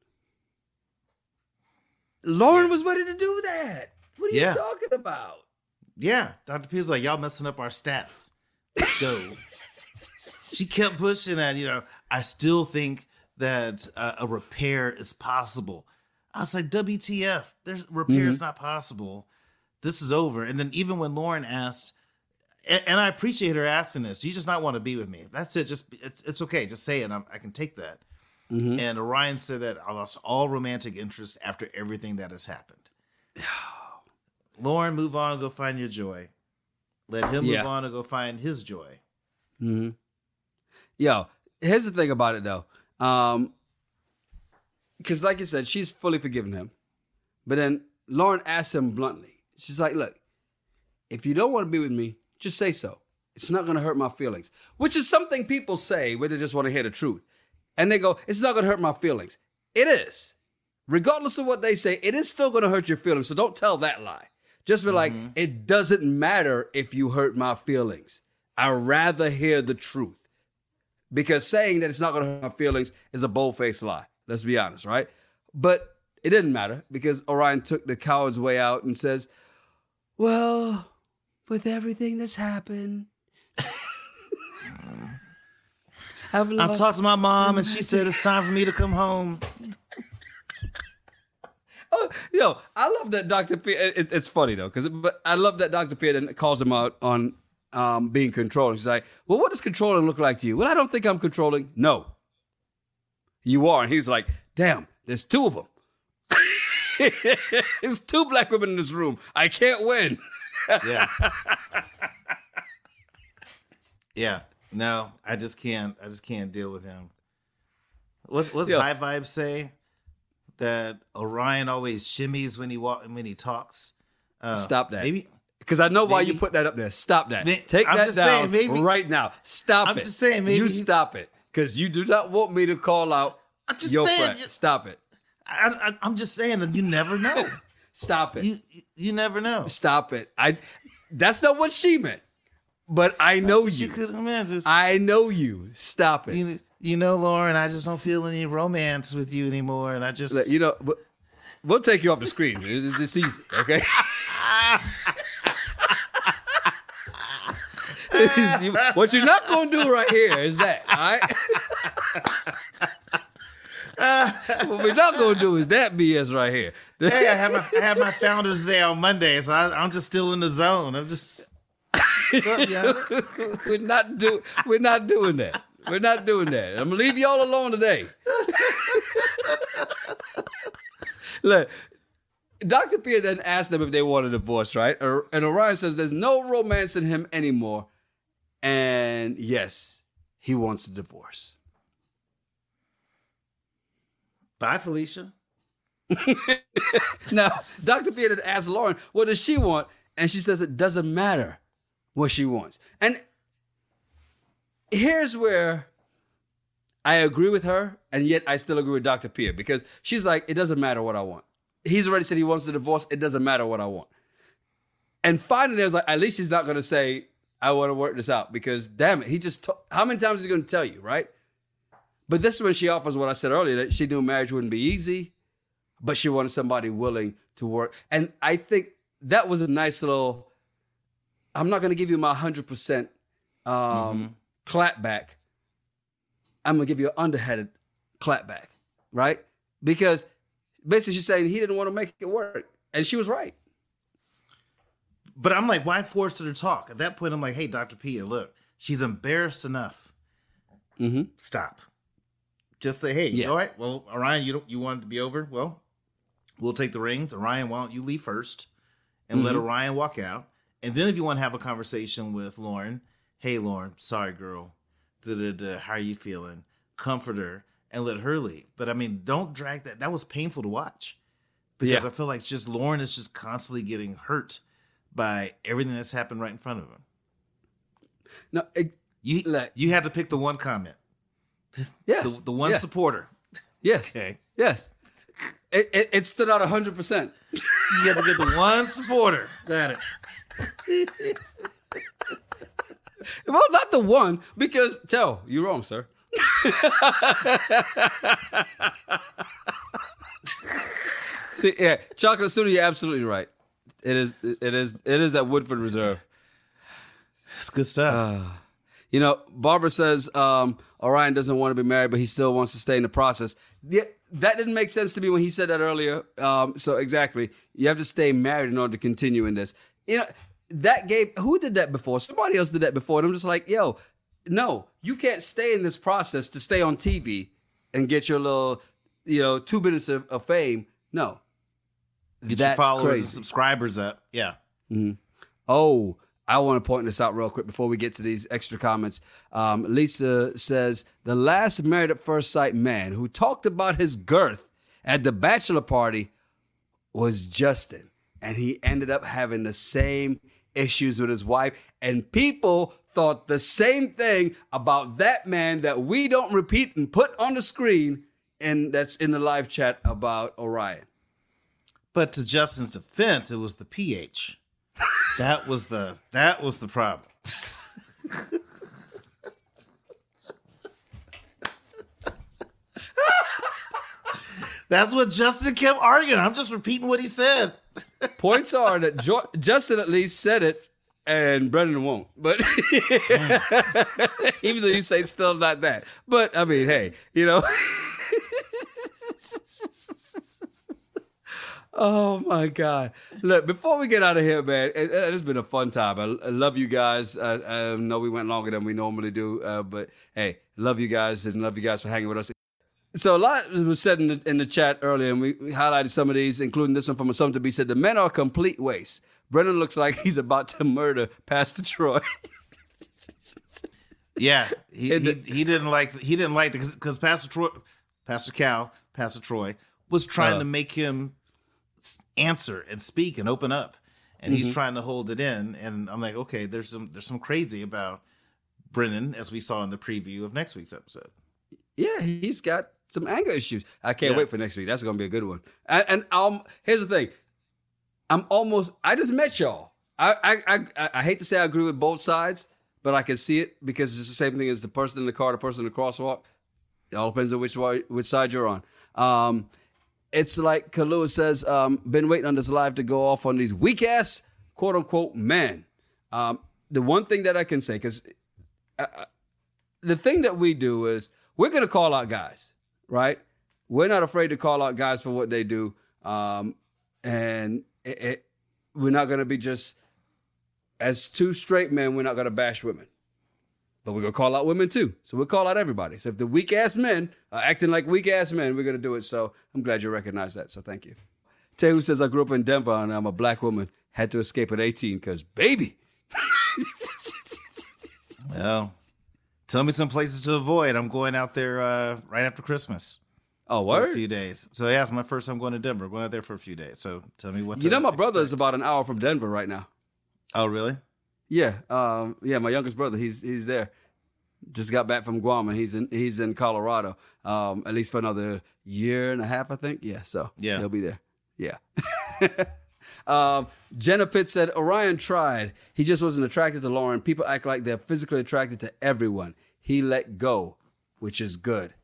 Lauren yeah. was ready to do that. What are yeah. you talking about? Yeah. Doctor P's like, y'all messing up our stats. Let's go. She kept pushing that, you know, I still think that uh, a repair is possible. I was like, W T F, there's repair mm-hmm. is not possible. This is over. And then even when Lauren asked, and, and I appreciate her asking this, do you just not want to be with me? That's it. Just it's, it's okay. Just say it. I'm, I can take that. Mm-hmm. And Orion said that I lost all romantic interest after everything that has happened. Lauren, move on. Go find your joy. Let him yeah. move on and go find his joy. Mm-hmm. Yo, here's the thing about it, though. Um, because like you said, she's fully forgiven him. But then Lauren asked him bluntly. She's like, look, if you don't want to be with me, just say so. It's not going to hurt my feelings. Which is something people say when they just want to hear the truth. And they go, it's not going to hurt my feelings. It is. Regardless of what they say, it is still going to hurt your feelings. So don't tell that lie. Just be mm-hmm. like, it doesn't matter if you hurt my feelings. I'd rather hear the truth. Because saying that it's not going to hurt my feelings is a bold-faced lie. Let's be honest, right? But it didn't matter because Orion took the coward's way out and says, well, with everything that's happened, I've talked to my mom and she said it's time for me to come home. Oh, yo, I love that Doctor P. It's, it's funny though, because but I love that Doctor P. then calls him out on um, being controlling. She's like, "Well, what does controlling look like to you?" Well, I don't think I'm controlling. No, you are. And he's like, "Damn, there's two of them. There's two black women in this room. I can't win." Yeah. Yeah. No, I just can't. I just can't deal with him. What's what's Yo. High Vibes say? That Orion always shimmies when he walk when he talks. Uh, Stop that. Maybe because I know why maybe- you put that up there. Stop that. May- Take I'm that just down saying, maybe- right now. Stop I'm it. just saying, maybe you he- stop it because you do not want me to call out I'm just your saying, friend. you- Stop it. I, I, I'm just saying that you never know. Stop it. you you never know. Stop it. I. That's not what she meant. But I know What you. could imagine. I know you. Stop it. You, you know, Lauren, I just don't feel any romance with you anymore, and I just Look, you know, but we'll take you off the screen. It's, it's easy, okay? You- what you're not going to do right here is that, all right? What we're not going to do is that B S right here. hey, I have my I have my Founders Day on Monday, so I, I'm just still in the zone. I'm just. What's up, y'all? we're not do we're not doing that. We're not doing that. I'm gonna leave y'all alone today. Look, Doctor P then asked them if they want a divorce, right? Or- And Orion says there's no romance in him anymore. And yes, he wants a divorce. Bye, Felicia. Now, Doctor P then asked Lauren, what does she want? And she says it doesn't matter what she wants. And here's where I agree with her, and yet I still agree with Doctor Pierre, because she's like, it doesn't matter what I want. He's already said he wants a divorce. It doesn't matter what I want. And finally, I was like, at least he's not going to say, I want to work this out, because damn it, he just, to- how many times is he going to tell you, right? But this is when she offers what I said earlier, that she knew marriage wouldn't be easy, but she wanted somebody willing to work. And I think that was a nice little, I'm not going to give you my one hundred percent um, Mm-hmm. clap back. I'm going to give you an underhanded clap back, right? Because basically she's saying he didn't want to make it work. And she was right. But I'm like, why force her to talk? At that point, I'm like, hey, Doctor P, look, she's embarrassed enough. Mm-hmm. Stop. Just say, hey, Yeah. all right, well, Orion, you don't, you want it to be over? Well, we'll take the reins. Orion, why don't you leave first and let Mhm. Orion walk out? And then if you want to have a conversation with Lauren, hey, Lauren, sorry, girl. Da-da-da, how are you feeling? Comfort her and let her leave. But I mean, don't drag that. That was painful to watch. Because Yeah. I feel like just Lauren is just constantly getting hurt by everything that's happened right in front of him. No, it, You, Like- you had to pick the one comment. yes. The, the one yes. supporter. Yes. Okay. Yes. It, it, it stood out one hundred percent. You had to get the one supporter. Got it. Well, not the one, because tell you're wrong, sir. See, yeah, Chocolate Sooner, you're absolutely right. It is, it is, it is that Woodford Reserve. That's good stuff. You know, Barbara says um, Orion doesn't want to be married, but he still wants to stay in the process. Yeah, that didn't make sense to me when he said that earlier. Um, so exactly, you have to stay married in order to continue in this. You know, that gave, who did that before? Somebody else did that before. And I'm just like, yo, no, you can't stay in this process to stay on T V and get your little, you know, two minutes of, of fame. No. Get That's your followers crazy. and subscribers up. Yeah. Oh, I want to point this out real quick before we get to these extra comments. Um, Lisa says, the last Married at First Sight man who talked about his girth at the bachelor party was Justin. And he ended up having the same issues with his wife. And people thought the same thing about that man that we don't repeat and put on the screen. And that's in the live chat about Orion. But to Justin's defense, it was the pH. That was the that was the problem. That's what Justin kept arguing. I'm just repeating what he said. Points are that jo- Justin at least said it, and Brendan won't. But even though you say it's still not that. But I mean, hey, you know. Oh my God! Look, before we get out of here, man, it, it's been a fun time. I, I love you guys. I, I know we went longer than we normally do, uh, but hey, love you guys and love you guys for hanging with us. So a lot was said in the, in the chat earlier, and we, we highlighted some of these, including this one from a something to be said. The men are a complete waste. Brendan looks like he's about to murder Pastor Troy. Yeah, he, he he didn't like he didn't like because because Pastor Troy, Pastor Cal, Pastor Troy was trying uh, to make him answer and speak and open up, and mm-hmm. he's trying to hold it in. And I'm like, okay, there's some there's some crazy about Brennan, as we saw in the preview of next week's episode. Yeah, he's got some anger issues. I can't yeah. wait for next week. That's gonna be a good one. And, and um, here's the thing. I'm almost. I just met y'all. I, I I I hate to say I agree with both sides, but I can see it because it's the same thing as the person in the car, the person in the crosswalk. It all depends on which which side you're on. Um, it's like Kahlua says. Um, been waiting on this live to go off on these weak ass quote unquote men. Um, the one thing that I can say, because the thing that we do is we're gonna call out guys, right? We're not afraid to call out guys for what they do, um, and it, it, we're not gonna be just as two straight men. We're not gonna bash women, but we're gonna call out women too. So we'll call out everybody. So if the weak ass men are acting like weak ass men, we're gonna do it. So I'm glad you recognize that. So thank you. Tehu says I grew up in Denver and I'm a black woman. Had to escape at eighteen because baby. Well, tell me some places to avoid. I'm going out there uh, right after Christmas. Oh, word? For a few days. So yeah, it's my first time going to Denver. Going out there for a few days. So tell me what. You to know, my expect. brother is about an hour from Denver right now. Oh, really? Yeah, um, yeah. My youngest brother, he's he's there. Just got back from Guam, and he's in he's in Colorado. Um, at least for another year and a half, I think. Yeah, so yeah, he'll be there. Yeah. um, Jenna Pitt said Orion tried. He just wasn't attracted to Lauren. People act like they're physically attracted to everyone. He let go, which is good.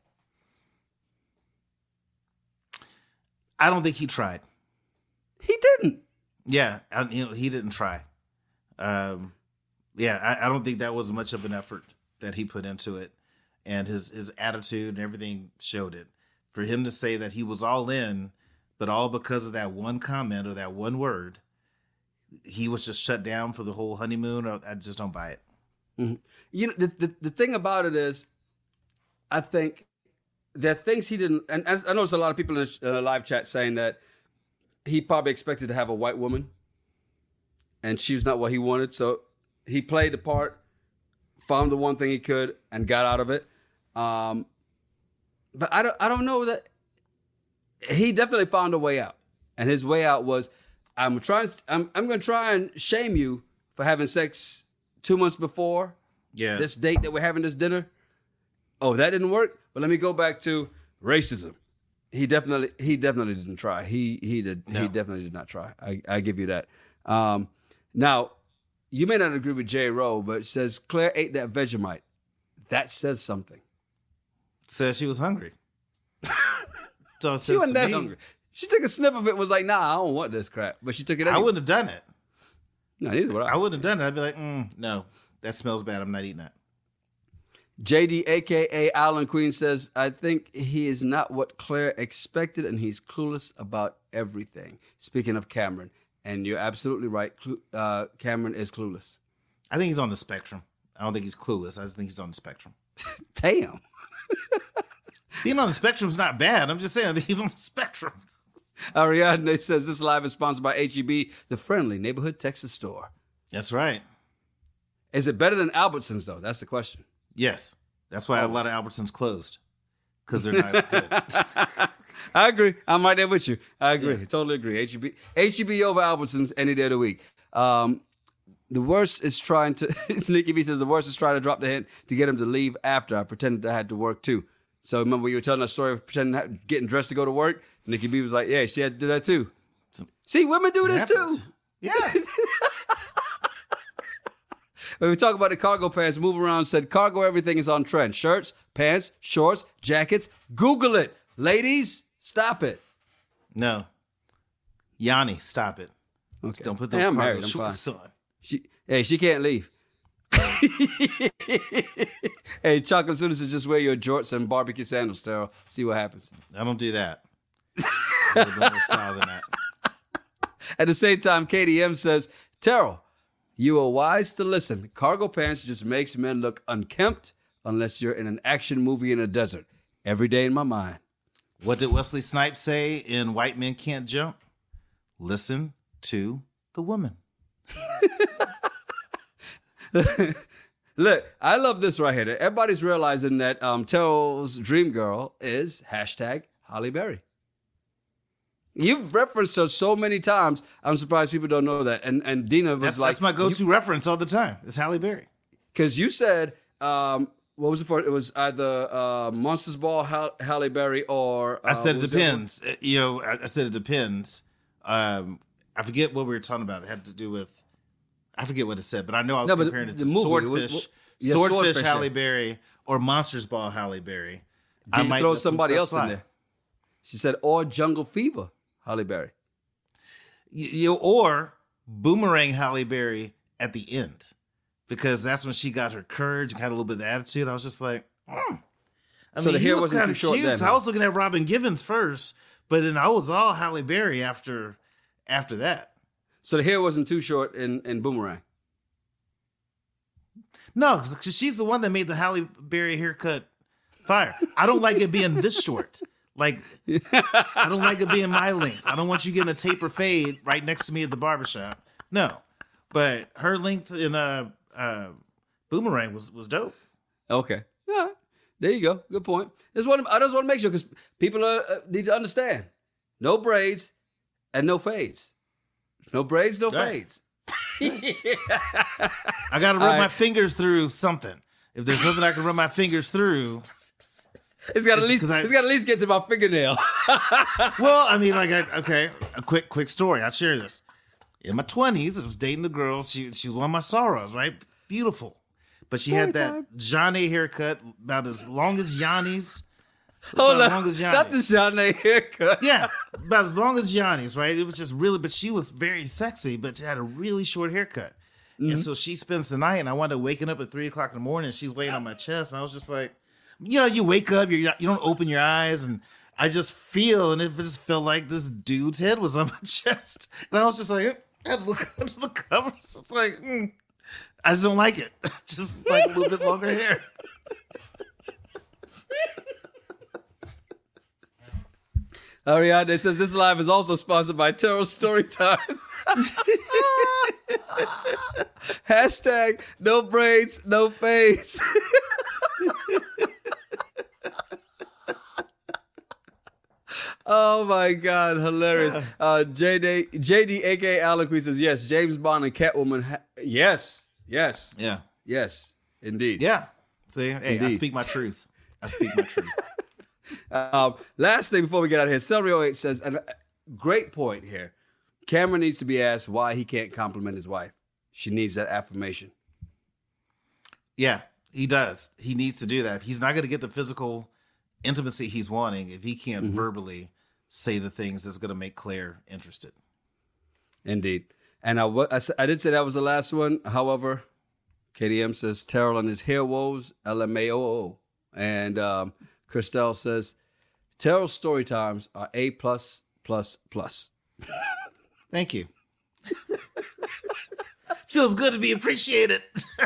I don't think he tried. He didn't. Yeah, I, you know, he didn't try. Um, yeah, I, I don't think that was much of an effort that he put into it, and his his attitude and everything showed it. For him to say that he was all in, but all because of that one comment or that one word, he was just shut down for the whole honeymoon. I just don't buy it. Mm-hmm. You know, the, the the thing about it is, I think there are things he didn't, and I noticed a lot of people in the, in the live chat saying that he probably expected to have a white woman, and she was not what he wanted. So he played the part, found the one thing he could, and got out of it. Um, but I don't, I don't know that he definitely found a way out, and his way out was, I'm trying, I'm, I'm going to try and shame you for having sex two months before yeah. this date that we're having this dinner. Oh, that didn't work. But let me go back to racism. He definitely, he definitely didn't try. He, he did, no. he definitely did not try. I, I give you that. Um, now, you may not agree with J. Rowe, but it says Claire ate that Vegemite. That says something. Says she was hungry. So it she wasn't that me, hungry. She took a sniff of it and was like, nah, I don't want this crap. But she took it anyway. I wouldn't have done it. No, neither would I. I wouldn't have done it. I'd be like, mm, no, that smells bad. I'm not eating that. J D, a k a. Alan Queen, says, I think he is not what Claire expected, and he's clueless about everything. Speaking of Cameron, and you're absolutely right, uh, Cameron is clueless. I think he's on the spectrum. I don't think he's clueless. I think he's on the spectrum. Damn. Being on the spectrum is not bad. I'm just saying I think he's on the spectrum. Ariadne says, this live is sponsored by H E B, the friendly neighborhood Texas store. That's right. Is it better than Albertsons, though? That's the question. Yes. That's why oh. a lot of Albertsons closed. Because they're not good. I agree. I'm right there with you. I agree. Yeah. Totally agree. H E B H E B over Albertsons any day of the week. Um, the worst is trying to, Nikki B says, the worst is trying to drop the hint to get him to leave after. I pretended I had to work too. So remember when you were telling that story of pretending getting dressed to go to work? Nikki B was like, yeah, she had to do that too. See, women do this happens. too. Yeah. When we talk about the cargo pants, move around said cargo everything is on trend. Shirts, pants, shorts, jackets. Google it. Ladies, stop it. No. Yanni, stop it. Okay. Don't put those hey, I'm cargo married. I'm shorts fine. on. She, hey, she can't leave. Hey, Chocolate Citizen, just wear your jorts and barbecue sandals, Terrell. See what happens. I don't do that. A little bit more style than that. At the same time, K D M says, Terrell, you are wise to listen. Cargo pants just makes men look unkempt unless you're in an action movie in a desert. Every day in my mind. What did Wesley Snipes say in White Men Can't Jump? Listen to the woman. Look, I love this right here. Everybody's realizing that um, Terrell's dream girl is hashtag Halle Berry. You've referenced her so many times. I'm surprised people don't know that. And and Dina was That's, like, that's my go-to you, reference all the time. It's Halle Berry. Because you said, um, what was it for? It was either uh, Monsters Ball, Halle, Halle Berry, or uh, I said it depends. You know, I, I said it depends. Um, I forget what we were talking about. It had to do with. I forget what it said, but I know I was no, comparing the, it to the movie, Swordfish, what, what, yeah, Swordfish, Swordfish Halle yeah. Berry, or Monsters Ball, Halle Berry. Did I you might throw let some somebody stuff else slide. in there? She said, or Jungle Fever, Halle Berry. You, you or Boomerang Halle Berry at the end, because that's when she got her courage and had a little bit of attitude. I was just like, mm. I so mean, the he hair was wasn't kind too of short cute. then, So huh? I was looking at Robin Givens first, but then I was all Halle Berry after after that. So the hair wasn't too short in, in Boomerang. No, because she's the one that made the Halle Berry haircut fire. I don't like it being this short. Like, I don't like it being my length. I don't want you getting a taper fade right next to me at the barbershop. No. But her length in uh, uh, Boomerang was, was dope. Okay. All right. There you go. Good point. Just want to, I just want to make sure because people are, uh, need to understand. No braids and no fades. No braids, no Right. fades. I got to run All right. my fingers through something. If there's something I can run my fingers through. It's got at It's least 'cause I- it's got at least get to my fingernail. Well, I mean, like, I, okay, a quick, quick story. I'll share this. In my twenties, I was dating a girl. She she was one of my sorrows, right? Beautiful. But she had that Johnny haircut about as long as Yanni's. Hold about as on. long as Not the Yanni's. Jeanne haircut. Yeah, about as long as Yanni's, right? It was just really, but she was very sexy, but she had a really short haircut. Mm-hmm. And so she spends the night, and I wound up waking up at three o'clock in the morning, and she's laying on my chest, and I was just like, you know, you wake up, you're, you don't open your eyes, and I just feel, and it just felt like this dude's head was on my chest. And I was just like, I had to look under the covers. It's like, mm, I just don't like it. Just like a little bit longer hair. Ariadne says this live is also sponsored by Terrell Story Times. Hashtag no braids, no fades. Oh my God, hilarious. Uh, J D, J D, aka Alec, says, yes, James Bond and Catwoman. Ha- yes, yes, Yeah. yes, indeed. Yeah. See, hey, I Indeed. speak my truth. I speak my truth. Um, last thing before we get out of here, Celery oh eight says, and a great point here. Cameron needs to be asked why he can't compliment his wife. She needs that affirmation. Yeah, he does. He needs to do that. He's not going to get the physical intimacy he's wanting if he can't Mm-hmm. verbally say the things that's going to make Claire interested. Indeed. And I, wa- I, s- I did say that was the last one. However, K D M says Terrell and his hair woes, L M A O O. And um, Christelle says Terrell's story times are A plus plus plus. Thank you. Feels good to be appreciated.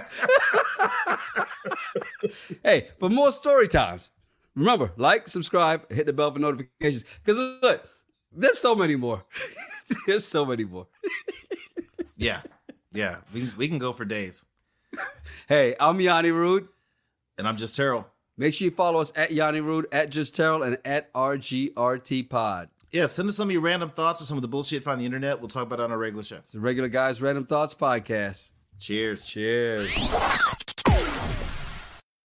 Hey, for more story times, remember, like, subscribe, hit the bell for notifications. Because look, there's so many more. There's so many more. Yeah, yeah. We we can go for days. Hey, I'm Yanni Rude. And I'm just Terrell. Make sure you follow us at Yanni Rude, at Just Terrell, and at R G R T Pod. Yeah, send us some of your random thoughts or some of the bullshit you find on the internet. We'll talk about it on our regular show. It's the Regular Guys Random Thoughts Podcast. Cheers. Cheers.